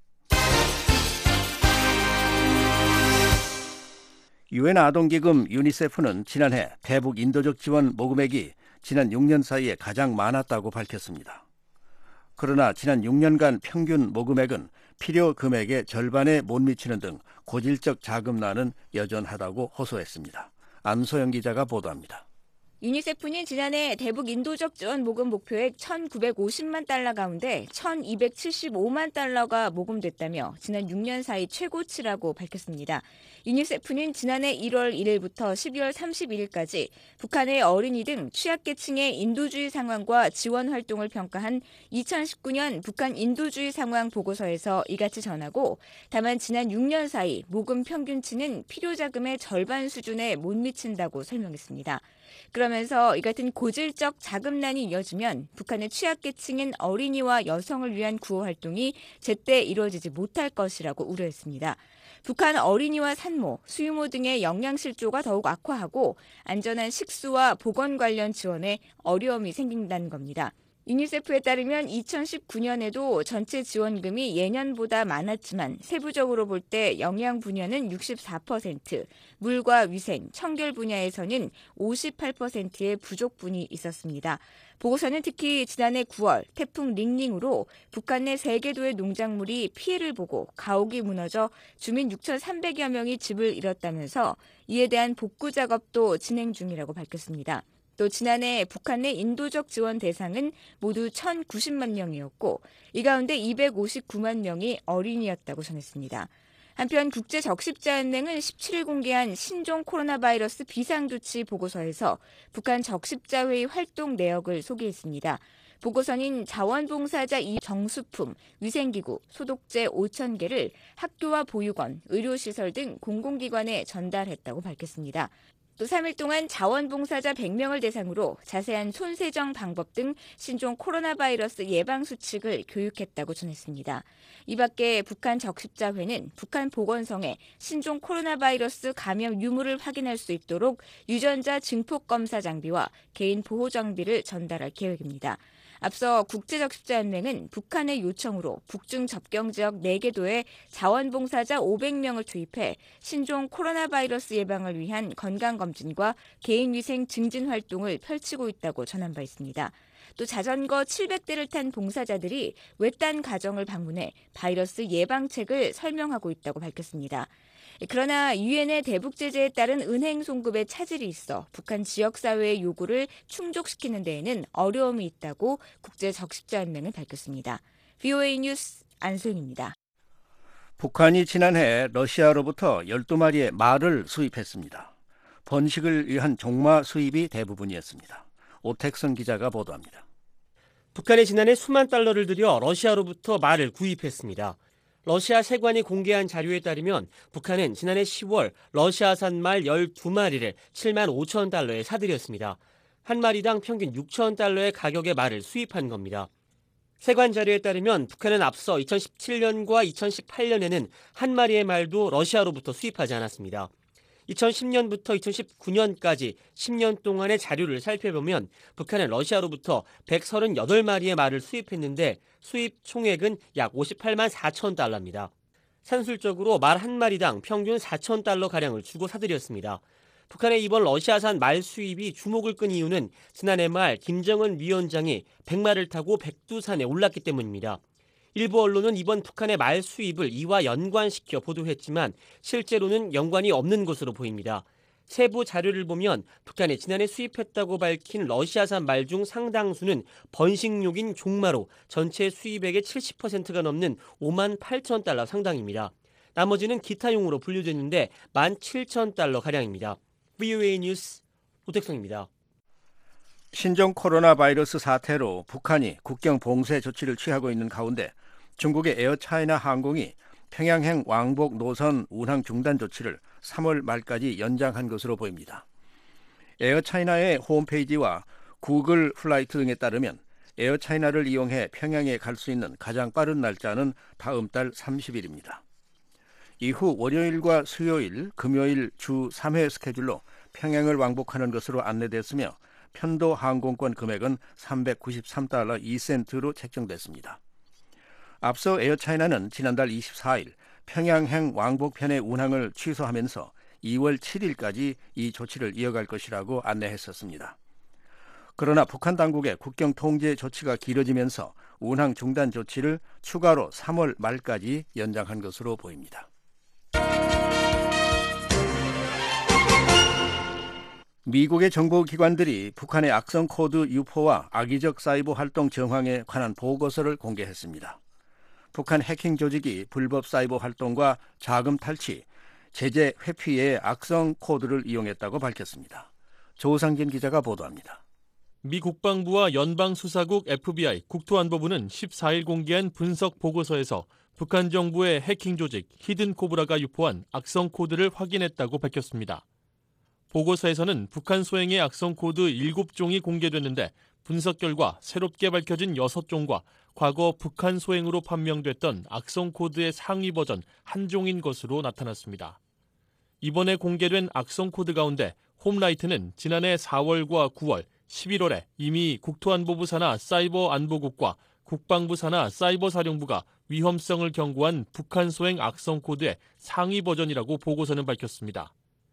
유엔 아동기금 유니세프는 지난해 대북 인도적 지원 모금액이 지난 6년 사이에 가장 많았다고 밝혔습니다. 그러나 지난 6년간 평균 모금액은 필요 금액의 절반에 못 미치는 등 고질적 자금난은 여전하다고 호소했습니다. 안소영 기자가 보도합니다. 유니세프는 지난해 대북 인도적 지원 모금 목표액 1,950만 달러 가운데 1,275만 달러가 모금됐다며 지난 6년 사이 최고치라고 밝혔습니다. 유니세프는 지난해 1월 1일부터 12월 31일까지 북한의 어린이 등 취약계층의 인도주의 상황과 지원 활동을 평가한 2019년 북한 인도주의 상황 보고서에서 이같이 전하고, 다만 지난 6년 사이 모금 평균치는 필요자금의 절반 수준에 못 미친다고 설명했습니다. 그러면서 이 같은 고질적 자금난이 이어지면 북한의 취약계층인 어린이와 여성을 위한 구호 활동이 제때 이루어지지 못할 것이라고 우려했습니다. 북한 어린이와 산모, 수유모 등의 영양실조가 더욱 악화하고 안전한 식수와 보건 관련 지원에 어려움이 생긴다는 겁니다. 유니세프에 따르면 2019년에도 전체 지원금이 예년보다 많았지만 세부적으로 볼 때 영양 분야는 64%, 물과 위생, 청결 분야에서는 58%의 부족분이 있었습니다. 보고서는 특히 지난해 9월 태풍 링링으로 북한 내 3개도의 농작물이 피해를 보고 가옥이 무너져 주민 6,300여 명이 집을 잃었다면서 이에 대한 복구 작업도 진행 중이라고 밝혔습니다. 또 지난해 북한 내 인도적 지원 대상은 모두 1,090만 명이었고 이 가운데 259만 명이 어린이였다고 전했습니다. 한편 국제적십자연맹은 17일 공개한 신종 코로나 바이러스 비상조치 보고서에서 북한 적십자회의 활동 내역을 소개했습니다. 보고서는 자원봉사자 정수품, 위생기구, 소독제 5,000개를 학교와 보육원, 의료시설 등 공공기관에 전달했다고 밝혔습니다. 또 3일 동안 자원봉사자 100명을 대상으로 자세한 손세정 방법 등 신종 코로나 바이러스 예방 수칙을 교육했다고 전했습니다. 이 밖에 북한 적십자회는 북한 보건성에 신종 코로나 바이러스 감염 유무를 확인할 수 있도록 유전자 증폭 검사 장비와 개인 보호 장비를 전달할 계획입니다. 앞서 국제적십자연맹은 북한의 요청으로 북중 접경지역 4개도에 자원봉사자 500명을 투입해 신종 코로나 바이러스 예방을 위한 건강검진과 개인위생 증진 활동을 펼치고 있다고 전한 바 있습니다. 또 자전거 700대를 탄 봉사자들이 외딴 가정을 방문해 바이러스 예방책을 설명하고 있다고 밝혔습니다. 그러나 유엔의 대북 제재에 따른 은행 송금에 차질이 있어 북한 지역사회의 요구를 충족시키는 데에는 어려움이 있다고 국제적십자연맹은 밝혔습니다. VOA 뉴스 안소영입니다. 북한이 지난해 러시아로부터 12마리의 말을 수입했습니다. 번식을 위한 종마 수입이 대부분이었습니다. 오택선 기자가 보도합니다. 북한이 지난해 수만 달러를 들여 러시아로부터 말을 구입했습니다. 러시아 세관이 공개한 자료에 따르면 북한은 지난해 10월 러시아산 말 12마리를 7만 5천 달러에 사들였습니다. 한 마리당 평균 6천 달러의 가격의 말을 수입한 겁니다. 세관 자료에 따르면 북한은 앞서 2017년과 2018년에는 한 마리의 말도 러시아로부터 수입하지 않았습니다. 2010년부터 2019년까지 10년 동안의 자료를 살펴보면 북한은 러시아로부터 138마리의 말을 수입했는데 수입 총액은 약 58만 4천 달러입니다. 산술적으로 말 한 마리당 평균 4천 달러가량을 주고 사들였습니다. 북한의 이번 러시아산 말 수입이 주목을 끈 이유는 지난해 말 김정은 위원장이 백마를 타고 백두산에 올랐기 때문입니다. 일부 언론은 이번 북한의 말 수입을 이와 연관시켜 보도했지만 실제로는 연관이 없는 것으로 보입니다. 세부 자료를 보면 북한이 지난해 수입했다고 밝힌 러시아산 말 중 상당수는 번식용인 종마로 전체 수입액의 70%가 넘는 5만 8천 달러 상당입니다. 나머지는 기타용으로 분류됐는데 17,000달러가량입니다. VOA 뉴스 오택성입니다. 신종 코로나 바이러스 사태로 북한이 국경 봉쇄 조치를 취하고 있는 가운데 중국의 에어차이나 항공이 평양행 왕복 노선 운항 중단 조치를 3월 말까지 연장한 것으로 보입니다. 에어차이나의 홈페이지와 구글 플라이트 등에 따르면 에어차이나를 이용해 평양에 갈 수 있는 가장 빠른 날짜는 다음 달 30일입니다. 이후 월요일과 수요일, 금요일 주 3회 스케줄로 평양을 왕복하는 것으로 안내됐으며 편도 항공권 금액은 393달러 2센트로 책정됐습니다. 앞서 에어차이나는 지난달 24일 평양행 왕복편의 운항을 취소하면서 2월 7일까지 이 조치를 이어갈 것이라고 안내했었습니다. 그러나 북한 당국의 국경 통제 조치가 길어지면서 운항 중단 조치를 추가로 3월 말까지 연장한 것으로 보입니다. 미국의 정보기관들이 북한의 악성 코드 유포와 악의적 사이버 활동 정황에 관한 보고서를 공개했습니다. 북한 해킹 조직이 불법 사이버 활동과 자금 탈취, 제재 회피에 악성 코드를 이용했다고 밝혔습니다. 조상진 기자가 보도합니다. 미 국방부와 연방수사국 FBI, 국토안보부는 14일 공개한 분석 보고서에서 북한 정부의 해킹 조직 히든코브라가 유포한 악성 코드를 확인했다고 밝혔습니다. 보고서에서는 북한 소행의 악성 코드 7종이 공개됐는데 분석 결과 새롭게 밝혀진 6종과 과거 북한 소행으로 판명됐던 악성 코드의 상위 버전 1종인 것으로 나타났습니다. 이번에 공개된 악성 코드 가운데 홈라이트는 지난해 4월과 9월, 11월에 이미 국토안보부 산하 사이버안보국과 국방부 산하 사이버사령부가 위험성을 경고한 북한 소행 악성 코드의 상위 버전이라고 보고서는 밝혔습니다.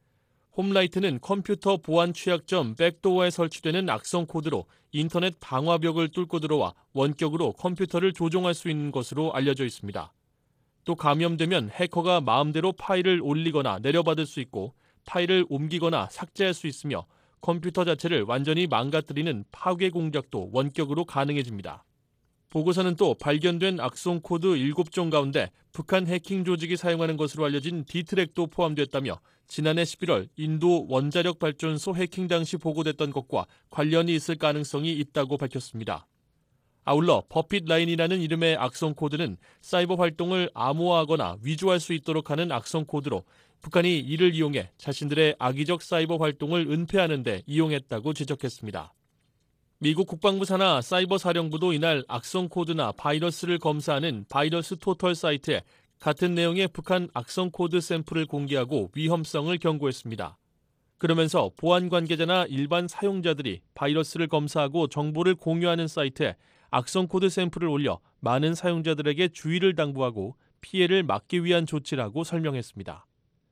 홈라이트는 컴퓨터 보안 취약점 백도어에 설치되는 악성 코드로 인터넷 방화벽을 뚫고 들어와 원격으로 컴퓨터를 조종할 수 있는 것으로 알려져 있습니다. 또 감염되면 해커가 마음대로 파일을 올리거나 내려받을 수 있고 파일을 옮기거나 삭제할 수 있으며 컴퓨터 자체를 완전히 망가뜨리는 파괴 공작도 원격으로 가능해집니다. 보고서는 또 발견된 악성 코드 7종 가운데 북한 해킹 조직이 사용하는 것으로 알려진 D트랙도 포함됐다며 지난해 11월 인도 원자력 발전소 해킹 당시 보고됐던 것과 관련이 있을 가능성이 있다고 밝혔습니다. 아울러 버핏라인이라는 이름의 악성 코드는 사이버 활동을 암호화하거나 위조할 수 있도록 하는 악성 코드로 북한이 이를 이용해 자신들의 악의적 사이버 활동을 은폐하는 데 이용했다고 지적했습니다. 미국 국방부 산하 사이버 사령부도 이날 악성 코드나 바이러스를 검사하는 바이러스 토털 사이트에 같은 내용의 북한 악성 코드 샘플을 공개하고 위험성을 경고했습니다. 그러면서 보안 관계자나 일반 사용자들이 바이러스를 검사하고 정보를 공유하는 사이트에 악성 코드 샘플을 올려 많은 사용자들에게 주의를 당부하고 피해를 막기 위한 조치라고 설명했습니다.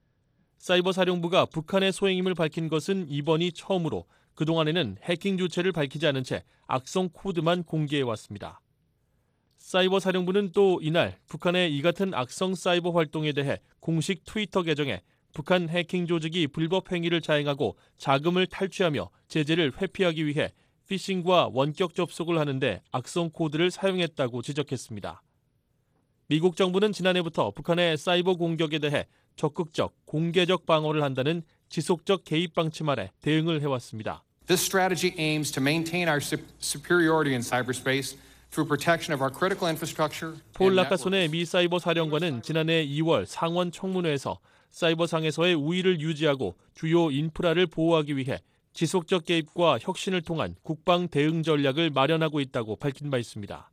사이버 사령부가 북한의 소행임을 밝힌 것은 이번이 처음으로 그동안에는 해킹 주체를 밝히지 않은 채 악성 코드만 공개해왔습니다. 사이버 사령부는 또 이날 북한의 이 같은 악성 사이버 활동에 대해 공식 트위터 계정에 북한 해킹 조직이 불법 행위를 자행하고 자금을 탈취하며 제재를 회피하기 위해 피싱과 원격 접속을 하는데 악성 코드를 사용했다고 지적했습니다. 미국 정부는 지난해부터 북한의 사이버 공격에 대해 적극적, 공개적 방어를 한다는 지속적 개입 방침 아래 대응을 해왔습니다. This strategy aims to maintain our superiority in cyberspace through protection of our critical infrastructure. 폴 라카손의 미 사이버 사령관은 지난해 2월 상원 청문회에서 사이버상에서의 우위를 유지하고 주요 인프라를 보호하기 위해 지속적 개입과 혁신을 통한 국방 대응 전략을 마련하고 있다고 밝힌 바 있습니다.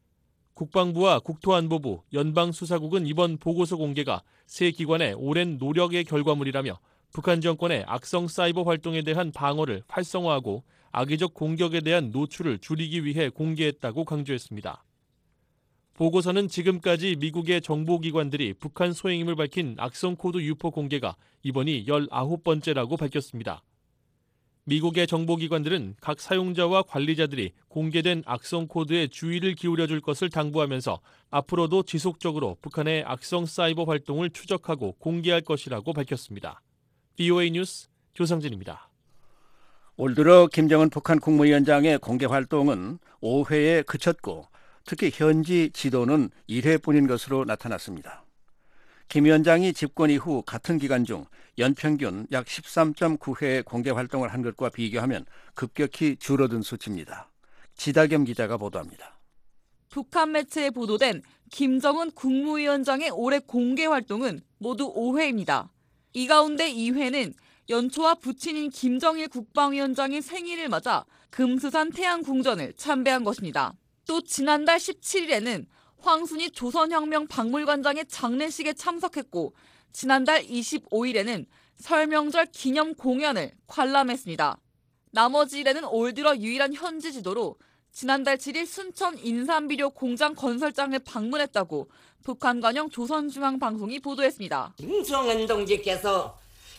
국방부와 국토안보부, 연방수사국은 이번 보고서 공개가 세 기관의 오랜 노력의 결과물이라며 북한 정권의 악성 사이버 활동에 대한 방어를 활성화하고 악의적 공격에 대한 노출을 줄이기 위해 공개했다고 강조했습니다. 보고서는 지금까지 미국의 정보기관들이 북한 소행임을 밝힌 악성 코드 유포 공개가 이번이 19번째라고 밝혔습니다. 미국의 정보기관들은 각 사용자와 관리자들이 공개된 악성 코드에 주의를 기울여줄 것을 당부하면서 앞으로도 지속적으로 북한의 악성 사이버 활동을 추적하고 공개할 것이라고 밝혔습니다. VOA 뉴스 조성진입니다. 올 들어 김정은 북한 국무위원장의 공개 활동은 5회에 그쳤고 특히 현지 지도는 1회뿐인 것으로 나타났습니다. 김 위원장이 집권 이후 같은 기간 중 연평균 약 13.9회의 공개 활동을 한 것과 비교하면 급격히 줄어든 수치입니다. 지다겸 기자가 보도합니다. 북한 매체에 보도된 김정은 국무위원장의 올해 공개 활동은 모두 5회입니다. 이 가운데 2회는 연초와 부친인 김정일 국방위원장의 생일을 맞아 금수산 태양궁전을 참배한 것입니다. 또 지난달 17일에는 황순희 조선혁명 박물관장의 장례식에 참석했고 지난달 25일에는 설명절 기념 공연을 관람했습니다. 나머지 일에는 올 들어 유일한 현지 지도로 지난달 7일 순천 인삼비료 공장 건설장을 방문했다고 북한 관영 조선중앙방송이 보도했습니다. 김정은 동지께서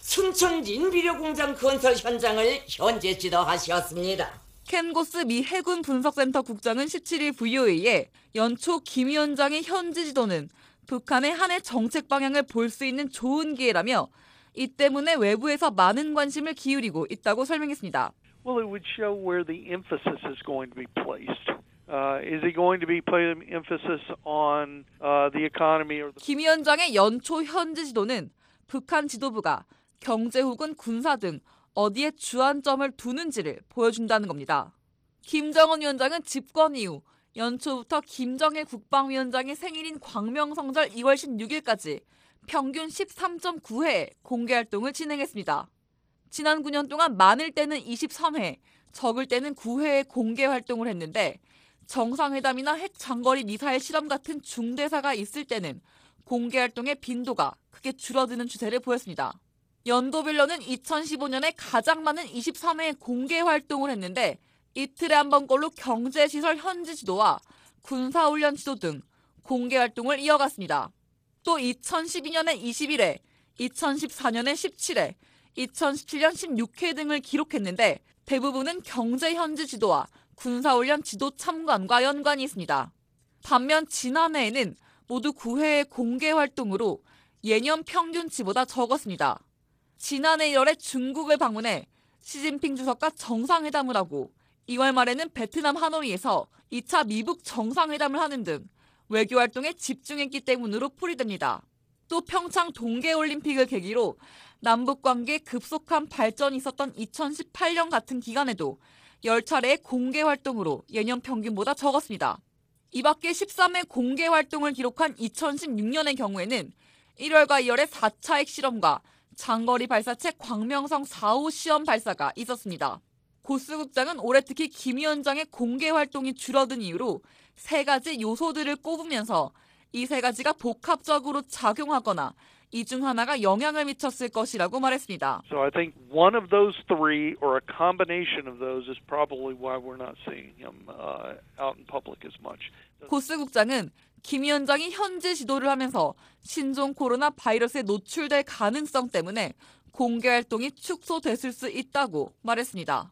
순천 인비료 공장 건설 현장을 현재 지도하셨습니다. 켄 고스 미 해군 분석센터 국장은 17일 VOA에 연초 김 위원장의 현지 지도는 북한의 한 해 정책 방향을 볼 수 있는 좋은 기회라며 이 때문에 외부에서 많은 관심을 기울이고 있다고 설명했습니다. Well, it would show where the emphasis is going to be placed. Is it going to be putting emphasis on the economy or the... 김 위원장의 연초 현지 지도는 북한 지도부가 경제 혹은 군사 등 어디에 주안점을 두는지를 보여준다는 겁니다. 김정은 위원장은 집권 이후 연초부터 김정일 국방위원장의 생일인 광명성절 2월 16일까지 평균 13.9회 공개활동을 진행했습니다. 지난 9년 동안 많을 때는 23회, 적을 때는 9회의 공개활동을 했는데 정상회담이나 핵 장거리 미사일 실험 같은 중대사가 있을 때는 공개활동의 빈도가 크게 줄어드는 추세를 보였습니다. 연도별로는 2015년에 가장 많은 23회의 공개활동을 했는데 이틀에 한 번꼴로 경제시설 현지 지도와 군사훈련 지도 등 공개활동을 이어갔습니다. 또 2012년에 21회, 2014년에 17회, 2017년 16회 등을 기록했는데 대부분은 경제 현지 지도와 군사훈련 지도 참관과 연관이 있습니다. 반면 지난해에는 모두 9회의 공개활동으로 예년 평균치보다 적었습니다. 지난해 1월에 중국을 방문해 시진핑 주석과 정상회담을 하고 2월 말에는 베트남 하노이에서 2차 미북 정상회담을 하는 등 외교활동에 집중했기 때문으로 풀이됩니다. 또 평창 동계올림픽을 계기로 남북관계에 급속한 발전이 있었던 2018년 같은 기간에도 10차례의 공개활동으로 예년 평균보다 적었습니다. 이 밖에 13회 공개활동을 기록한 2016년의 경우에는 1월과 2월에 4차 핵실험과 장거리 발사체 광명성 4호 시험 발사가 있었습니다. 고스 국장은 올해 특히 김 위원장의 공개활동이 줄어든 이유로 3가지 요소들을 꼽으면서 이 3가지가 복합적으로 작용하거나 이 중 하나가 영향을 미쳤을 것이라고 말했습니다. So I think one of those three or a combination of those is probably why we're not seeing him out in public as much. 고스 국장은 김 위원장이 현지 지도를 하면서 신종 코로나 바이러스에 노출될 가능성 때문에 공개활동이 축소됐을 수 있다고 말했습니다.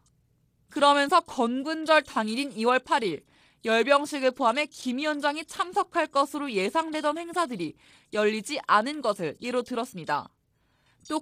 그러면서 건군절 당일인 2월 8일 열병식을 포함해 김 위원장이 참석할 것으로 예상되던 행사들이 열리지 않은 것을 예로 들었습니다. 또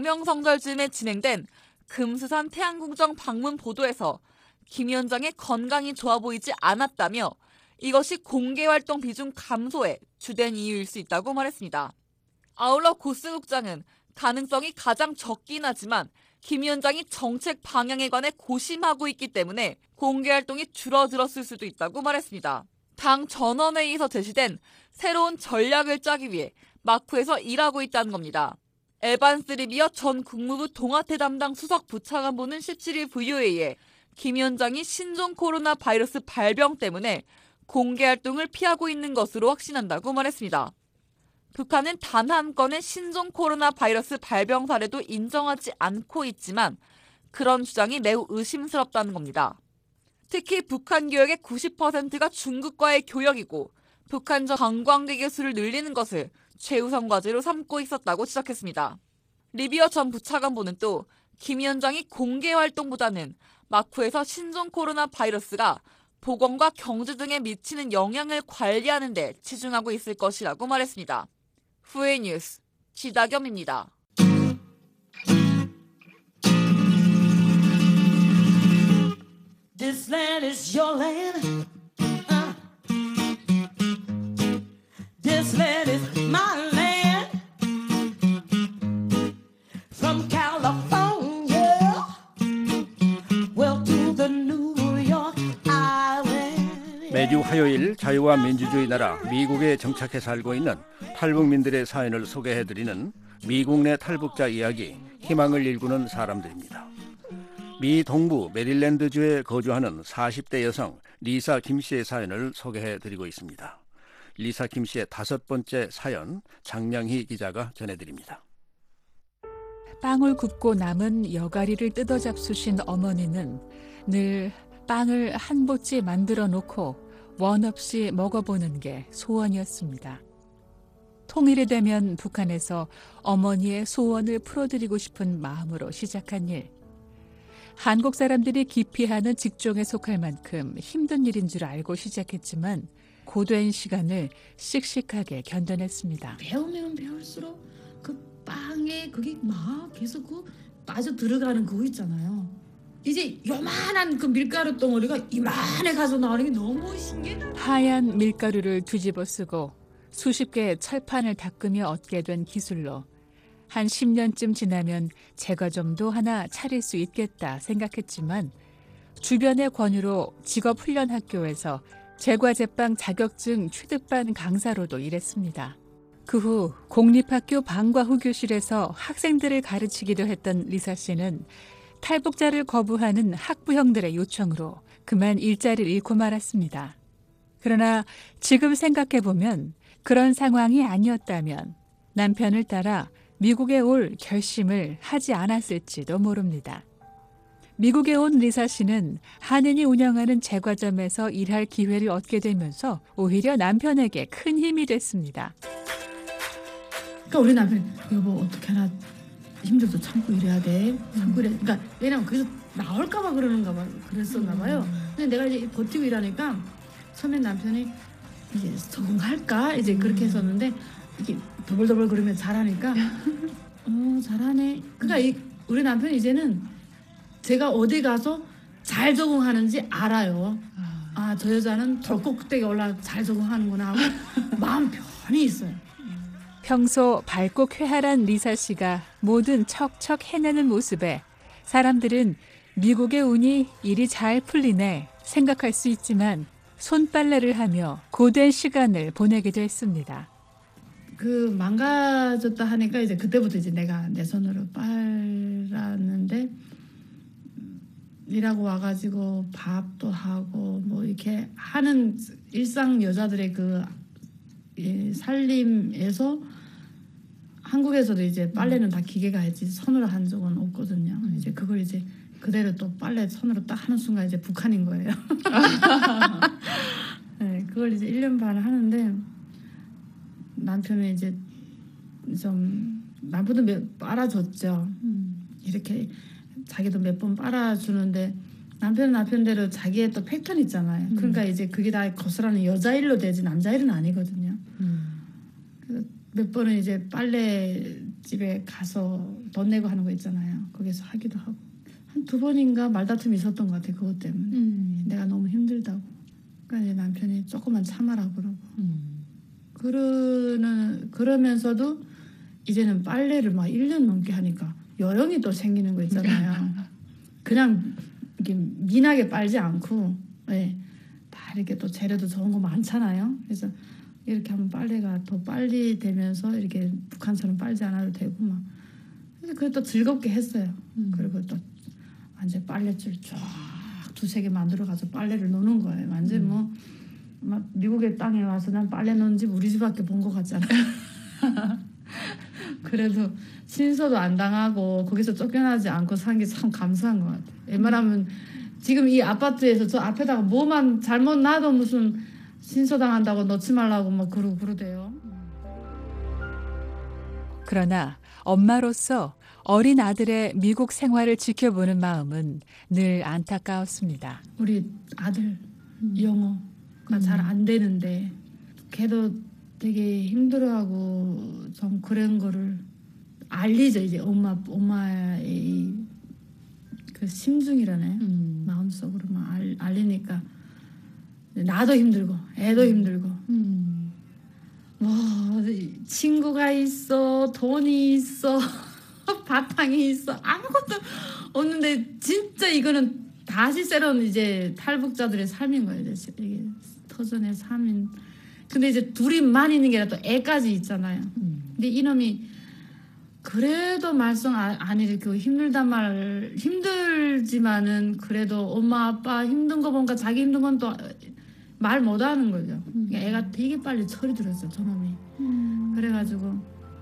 광명성절쯤에 진행된 금수산 태양궁정 방문 보도에서 김 위원장의 건강이 좋아 보이지 않았다며 이것이 공개활동 비중 감소의 주된 이유일 수 있다고 말했습니다. 아울러 고스 국장은 가능성이 가장 적긴 하지만 김 위원장이 정책 방향에 관해 고심하고 있기 때문에 공개활동이 줄어들었을 수도 있다고 말했습니다. 당 전원회의에서 제시된 새로운 전략을 짜기 위해 마쿠에서 일하고 있다는 겁니다. 에반스 리비어 전 국무부 동아태 담당 수석 부차관보는 17일 VOA에 김 위원장이 신종 코로나 바이러스 발병 때문에 공개활동을 피하고 있는 것으로 확신한다고 말했습니다. 북한은 단 한 건의 신종 코로나 바이러스 발병 사례도 인정하지 않고 있지만 그런 주장이 매우 의심스럽다는 겁니다. 특히 북한 교역의 90%가 중국과의 교역이고 북한전 관광객의 수를 늘리는 것을 최우선 과제로 삼고 있었다고 지적했습니다. 리비어 전 부차관보는 또 김 위원장이 공개 활동보다는 마쿠에서 신종 코로나 바이러스가 보건과 경제 등에 미치는 영향을 관리하는 데 치중하고 있을 것이라고 말했습니다. 후에 뉴스 지다겸입니다. This land is your land. This land is my land. From California, well to the New York Island. 매주 화요일 자유와 민주주의 나라 미국에 정착해 살고 있는 탈북민들의 사연을 소개해드리는 미국 내 탈북자 이야기, 희망을 일구는 사람들입니다. 미 동부 메릴랜드주에 거주하는 40대 여성 리사 김 씨의 사연을 소개해드리고 있습니다. 리사 김 씨의 5번째 사연, 장량희 기자가 전해드립니다. 빵을 굽고 남은 여가리를 뜯어 잡수신 어머니는 늘 빵을 한 보찌 만들어 놓고 원 없이 먹어보는 게 소원이었습니다. 통일이 되면 북한에서 어머니의 소원을 풀어드리고 싶은 마음으로 시작한 일. 한국 사람들이 기피하는 직종에 속할 만큼 힘든 일인 줄 알고 시작했지만 고된 시간을 씩씩하게 견뎌냈습니다. 배우면 배울수록 그 빵에 그게 막 계속 그 빠져 들어가는 그거 있잖아요. 이제 요만한 그 밀가루 덩어리가 이만해 가지고 나오는 게 너무 신기해. 하얀 밀가루를 뒤집어 쓰고 수십 개의 철판을 닦으며 얻게 된 기술로 한 10년쯤 지나면 제과점도 하나 차릴 수 있겠다 생각했지만 주변의 권유로 직업훈련학교에서 제과제빵 자격증 취득반 강사로도 일했습니다. 그 후 공립학교 방과 후 교실에서 학생들을 가르치기도 했던 리사 씨는 탈북자를 거부하는 학부형들의 요청으로 그만 일자리를 잃고 말았습니다. 그러나 지금 생각해보면 그런 상황이 아니었다면 남편을 따라 미국에 올 결심을 하지 않았을지도 모릅니다. 미국에 온 리사 씨는 한인이 운영하는 제과점에서 일할 기회를 얻게 되면서 오히려 남편에게 큰 힘이 됐습니다. 그러니까 우리 남편이 여보 어떻게 하나 힘들도 참고 일해야 돼. 참고 일해. 그러니까 왜냐면 거기서 나올까 봐 그러는가 봐. 그랬었나 봐요. 근데 내가 이제 버티고 일하니까 처음에 남편이 이제 적응할까 이제 그렇게 했었는데 이게 더블더블 그러면 잘하니까 잘하네. 그러니까 우리 남편이 이제는 제가 어디 가서 잘 적응하는지 알아요. 저 여자는 저 꼭대기 올라 잘 적응하는구나 하고 마음 편히 있어요. 평소 밝고 쾌활한 리사 씨가 뭐든 척척 해내는 모습에 사람들은 미국에 오니 일이 잘 풀리네 생각할 수 있지만 손빨래를 하며 고된 시간을 보내기도 했습니다. 그 망가졌다 하니까 이제 그때부터 이제 내가 내 손으로 빨았는데 일하고 와가지고 밥도 하고 뭐 이렇게 하는 일상 여자들의 그 살림에서 한국에서도 이제 빨래는 다 기계가 했지 손으로 한 적은 없거든요. 이제 그걸 이제 그대로 또 빨래 손으로 딱 하는 순간 이제 북한인 거예요. 네, 그걸 이제 1년 반 하는데 남편은 이제 좀 남편도 빨아줬죠. 이렇게 자기도 몇 번 빨아주는데 남편은 남편대로 자기의 또 패턴 있잖아요. 그러니까 이제 그게 다 거스라는 여자 일로 되지 남자 일은 아니거든요. 그래서 몇 번은 이제 빨래집에 가서 돈 내고 하는 거 있잖아요. 거기서 하기도 하고 한 2번인가 말다툼이 있었던 것 같아요. 그것 때문에 내가 너무 힘들다고. 그러니까 이제 남편이 조금만 참아라 그러고 그러면서도 이제는 빨래를 막 1년 넘게 하니까 여령이 또 생기는 거 있잖아요. 그냥 이렇게 민하게 빨지 않고 다 이렇게 또 재료도 좋은 거 많잖아요. 그래서 이렇게 하면 빨래가 더 빨리 되면서 이렇게 북한처럼 빨지 않아도 되고 막 그래서 그걸 또 즐겁게 했어요. 그리고 또 완전 빨랫줄 쫙 2-3개 만들어가서 빨래를 노는 거예요. 완전 뭐 막 미국의 땅에 와서 난 빨래 놓은 집 우리 집밖에 본 것 같잖아요. 그래도 신서도 안 당하고 거기서 쫓겨나지 않고 산 게 참 감사한 것 같아요. 웬만하면 지금 이 아파트에서 저 앞에다가 뭐만 잘못 놔도 무슨 신서 당한다고 넣지 말라고 막 그러대요. 그러나 엄마로서 어린 아들의 미국 생활을 지켜보는 마음은 늘 안타까웠습니다. 우리 아들 영어가 잘 안 되는데 걔도 되게 힘들어하고 좀 그런 거를 알리죠. 이제 엄마의 그 그 심중이라네. 마음속으로 막 알리니까 나도 힘들고 애도 힘들고 뭐 친구가 있어 되니 있어 바탕이 있어 아무것도 없는데 진짜 이거는 다시 새로운 이제 탈북자들의 삶인 거예요. 이게 터전의 삶인. 근데 이제 둘이만 있는 게 아니라 또 애까지 있잖아요. 근데 이놈이 그래도 말썽 안 일으키고 힘들지만은 그래도 엄마 아빠 힘든 거 보니까 자기 힘든 건 또 말 못하는 거죠. 그러니까 애가 되게 빨리 철이 들었어요. 저놈이. 그래가지고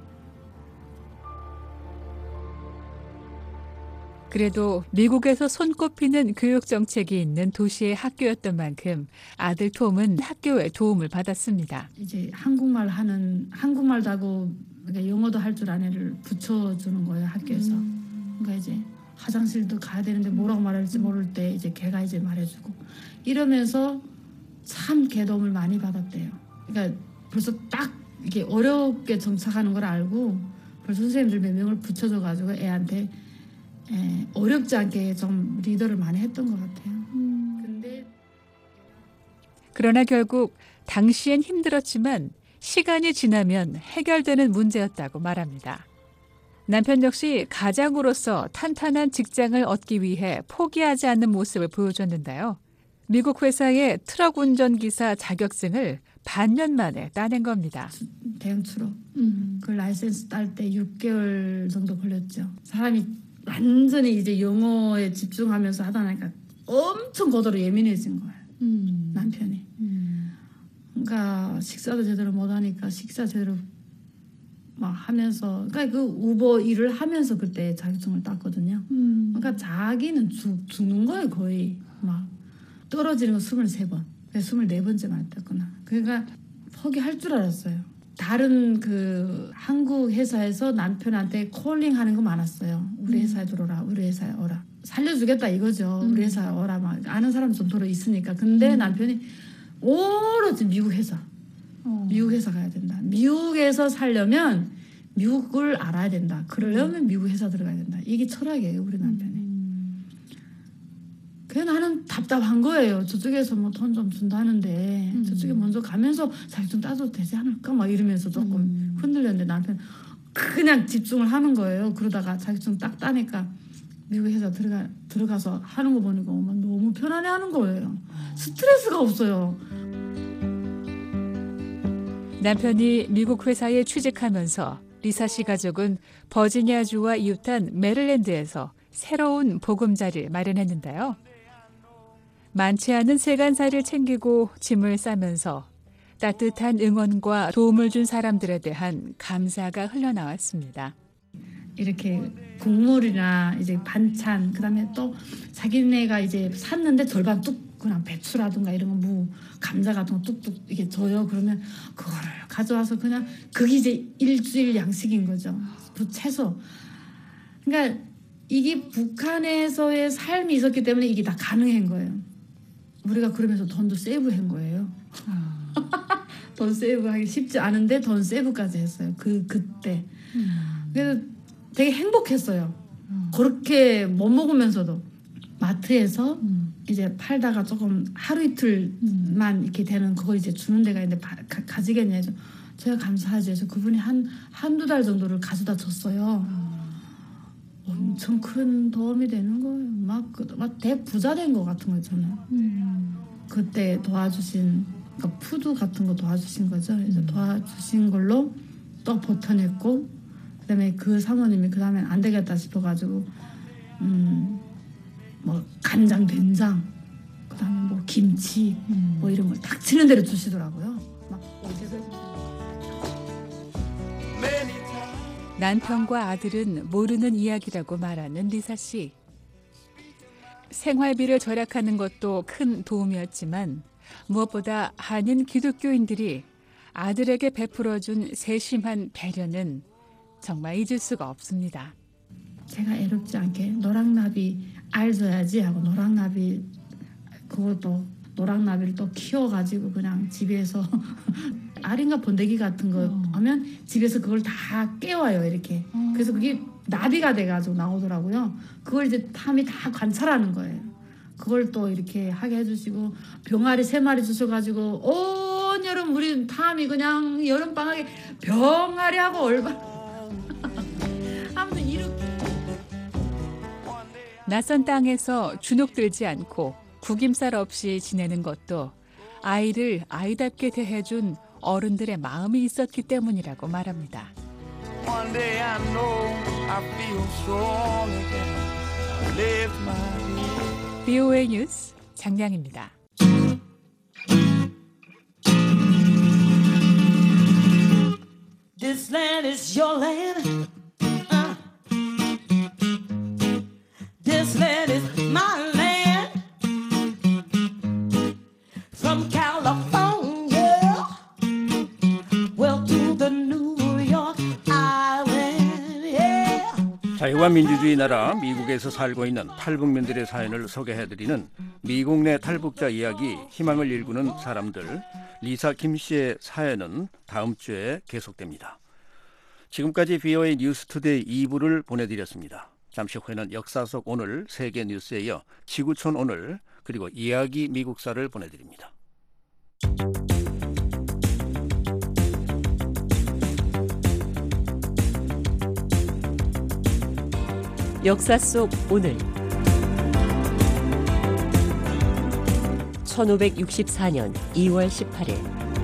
그래도 미국에서 손꼽히는 교육 정책이 있는 도시의 학교였던 만큼 아들 톰은 학교에 도움을 받았습니다. 이제 한국말도 하고 그러니까 영어도 할 줄 아는 애를 붙여주는 거예요, 학교에서. 그러니까 이제 화장실도 가야 되는데 뭐라고 말할지 모를 때 이제 걔가 이제 말해주고 이러면서 참 걔 도움을 많이 받았대요. 그러니까 벌써 딱 이게 어렵게 정착하는 걸 알고 벌써 선생님들 몇 명을 붙여줘가지고 애한테 어렵지 않게 좀 리더를 많이 했던 것 같아요. 근데 그러나 결국 당시엔 힘들었지만 시간이 지나면 해결되는 문제였다고 말합니다. 남편 역시 가장으로서 탄탄한 직장을 얻기 위해 포기하지 않는 모습을 보여줬는데요. 미국 회사의 트럭 운전기사 자격증을 반년 만에 따낸 겁니다. 대형 트럭. 그 라이센스 딸 때 6개월 정도 걸렸죠. 사람이 완전히 이제 영어에 집중하면서 하다 보니까 엄청 고도로 예민해진 거예요. 남편이. 그러니까 식사도 제대로 못하니까 식사 제대로 막 하면서 그러니까 그 우버 일을 하면서 그때 자격증을 땄거든요. 그러니까 자기는 죽는 거예요 거의. 막 떨어지는 거 23번. 24번째만 땄구나. 그러니까 포기할 줄 알았어요. 다른 그 한국 회사에서 남편한테 콜링하는 거 많았어요. 우리 회사에 들어오라. 우리 회사에 오라. 살려주겠다 이거죠. 우리 회사에 오라. 막 아는 사람 정도로 있으니까. 근데 남편이 오로지 미국 회사. 미국 회사 가야 된다. 미국에서 살려면 미국을 알아야 된다. 그러려면 미국 회사 들어가야 된다. 이게 철학이에요. 우리 남편이. 그래서 나는 답답한 거예요. 저쪽에서 뭐 돈 좀 준다는데 저쪽에 먼저 가면서 자격증 따도 되지 않을까 막 이러면서 조금 흔들렸는데 남편 그냥 집중을 하는 거예요. 그러다가 자격증 딱 따니까 미국 회사 들어가서 하는 거 보니까 너무 편안해하는 거예요. 스트레스가 없어요. 남편이 미국 회사에 취직하면서 리사 씨 가족은 버지니아주와 이웃한 메릴랜드에서 새로운 보금자리를 마련했는데요. 많지 않은 세간살이를 챙기고 짐을 싸면서 따뜻한 응원과 도움을 준 사람들에 대한 감사가 흘러나왔습니다. 이렇게 국물이나 이제 반찬 그다음에 또 자기네가 이제 샀는데 절반 뚝 그냥 배추라든가 이런 거 무 감자 같은 거 뚝뚝 이게 줘요. 그러면 그거를 가져와서 그냥 그게 이제 일주일 양식인 거죠. 채소. 그러니까 이게 북한에서의 삶이 있었기 때문에 이게 다 가능한 거예요. 우리가 그러면서 돈도 세이브한 거예요. 돈 세이브하기 쉽지 않은데 돈 세이브까지 했어요. 그때. 그래서 되게 행복했어요. 그렇게 못 먹으면서도 마트에서 이제 팔다가 조금 하루 이틀만 이렇게 되는 그거 이제 주는 데가 있는데 가지겠냐 해서 제가 감사하지 해서 그분이 한두 달 정도를 가져다 줬어요. 엄청 큰 도움이 되는 거예요. 막 대부자 된 것 같은 거예요, 저는. 그때 도와주신, 그러니까 푸드 같은 거 도와주신 거죠. 그래서 도와주신 걸로 또 버텨냈고, 그 다음에 그 사모님이 그 다음에 안 되겠다 싶어가지고, 뭐 간장, 된장, 그 다음에 뭐 김치, 뭐 이런 걸 딱 치는 대로 주시더라고요. 막 어디서. 남편과 아들은 모르는 이야기라고 말하는 리사 씨. 생활비를 절약하는 것도 큰 도움이었지만 무엇보다 한인 기독교인들이 아들에게 베풀어준 세심한 배려는 정말 잊을 수가 없습니다. 제가 애롭지 않게 노랑나비 알줘야지 하고 노랑나비 그것도 노랑나비를 또 키워가지고 그냥 집에서 알인가 번데기 같은 거 하면 집에서 그걸 다 깨워요 이렇게. 그래서 그게 나비가 돼가지고 나오더라고요. 그걸 이제 탐이 다 관찰하는 거예요. 그걸 또 이렇게 하게 해주시고 병아리 3마리 주셔가지고 온 여름 우리 탐이 그냥 여름방학에 병아리하고 얼마 아무튼 이렇게 낯선 땅에서 주눅들지 않고 구김살 없이 지내는 것도 아이를 아이답게 대해준 어른들의 마음이 있었기 때문이라고 말합니다. One day I know I feel strong again. I lift my head. BOA 뉴스 장량입니다. This land is your land. This land is my land. From California, well to the New York Island. Yeah. 자유와 민주주의 나라 미국에서 살고 있는 탈북민들의 사연을 소개해드리는 미국 내 탈북자 이야기 희망을 일구는 사람들 리사 김 씨의 사연은 다음 주에 계속됩니다. 지금까지 BOA 뉴스투데이 2부를 보내드렸습니다. 잠시 후에는 역사 속 오늘 세계 뉴스에 이어 지구촌 오늘 그리고 이야기 미국사를 보내드립니다. 역사 속 오늘 1564년 2월 18일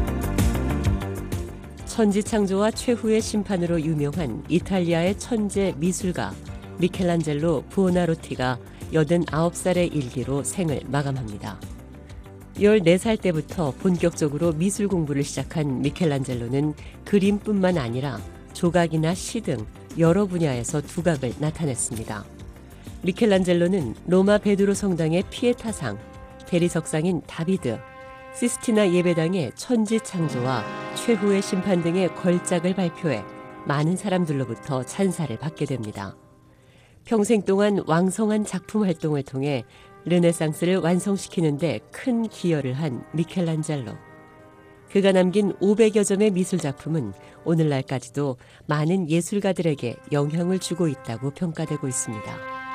천지창조와 최후의 심판으로 유명한 이탈리아의 천재 미술가 미켈란젤로 부오나로티가 89살의 일기로 생을 마감합니다. 14살 때부터 본격적으로 미술 공부를 시작한 미켈란젤로는 그림뿐만 아니라 조각이나 시 등 여러 분야에서 두각을 나타냈습니다. 미켈란젤로는 로마 베드로 성당의 피에타상, 대리석상인 다비드, 시스티나 예배당의 천지창조와 최후의 심판 등의 걸작을 발표해 많은 사람들로부터 찬사를 받게 됩니다. 평생 동안 왕성한 작품 활동을 통해 르네상스를 완성시키는 데 큰 기여를 한 미켈란젤로. 그가 남긴 500여 점의 미술작품은 오늘날까지도 많은 예술가들에게 영향을 주고 있다고 평가되고 있습니다.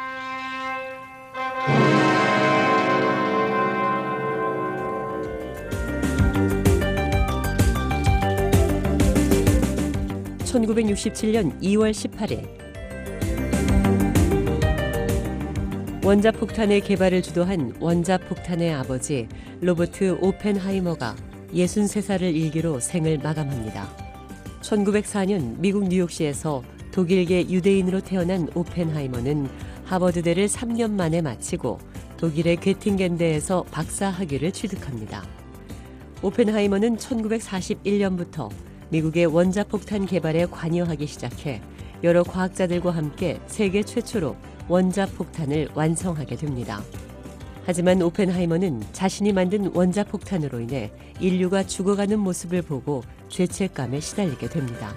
(1967년 2월 18일) 원자폭탄의 개발을 주도한 원자폭탄의 아버지 로버트 오펜하이머가 63살을 일기로 생을 마감합니다. 1904년 미국 뉴욕시에서 독일계 유대인으로 태어난 오펜하이머는 하버드대를 3년 만에 마치고 독일의 괴팅겐대에서 박사학위를 취득합니다. 오펜하이머는 1941년부터 미국의 원자폭탄 개발에 관여하기 시작해 여러 과학자들과 함께 세계 최초로 원자폭탄을 완성하게 됩니다. 하지만 오펜하이머는 자신이 만든 원자폭탄으로 인해 인류가 죽어가는 모습을 보고 죄책감에 시달리게 됩니다.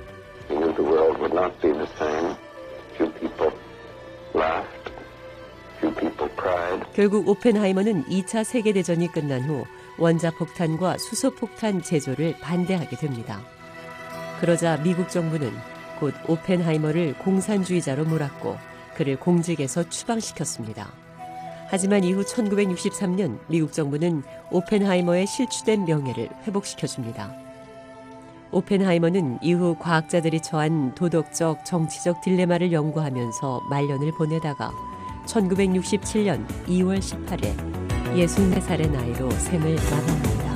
결국 오펜하이머는 2차 세계대전이 끝난 후 원자폭탄과 수소폭탄 제조를 반대하게 됩니다. 그러자 미국 정부는 곧 오펜하이머를 공산주의자로 몰았고 그를 공직에서 추방시켰습니다. 하지만 이후 1963년 미국 정부는 오펜하이머의 실추된 명예를 회복시켜줍니다. 오펜하이머는 이후 과학자들이 처한 도덕적, 정치적 딜레마를 연구하면서 말년을 보내다가 1967년 2월 18일 64살의 나이로 생을 마감합니다.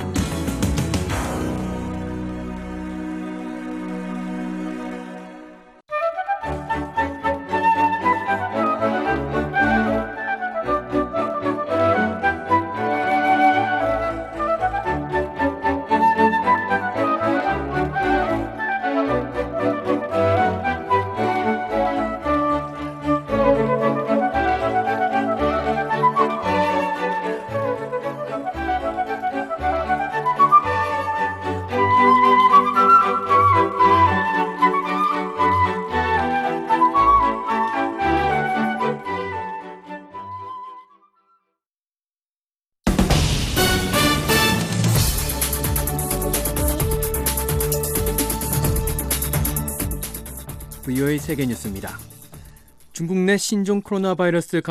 VOA 세계뉴스입니다. 중국 내 신종 코로나 바이러스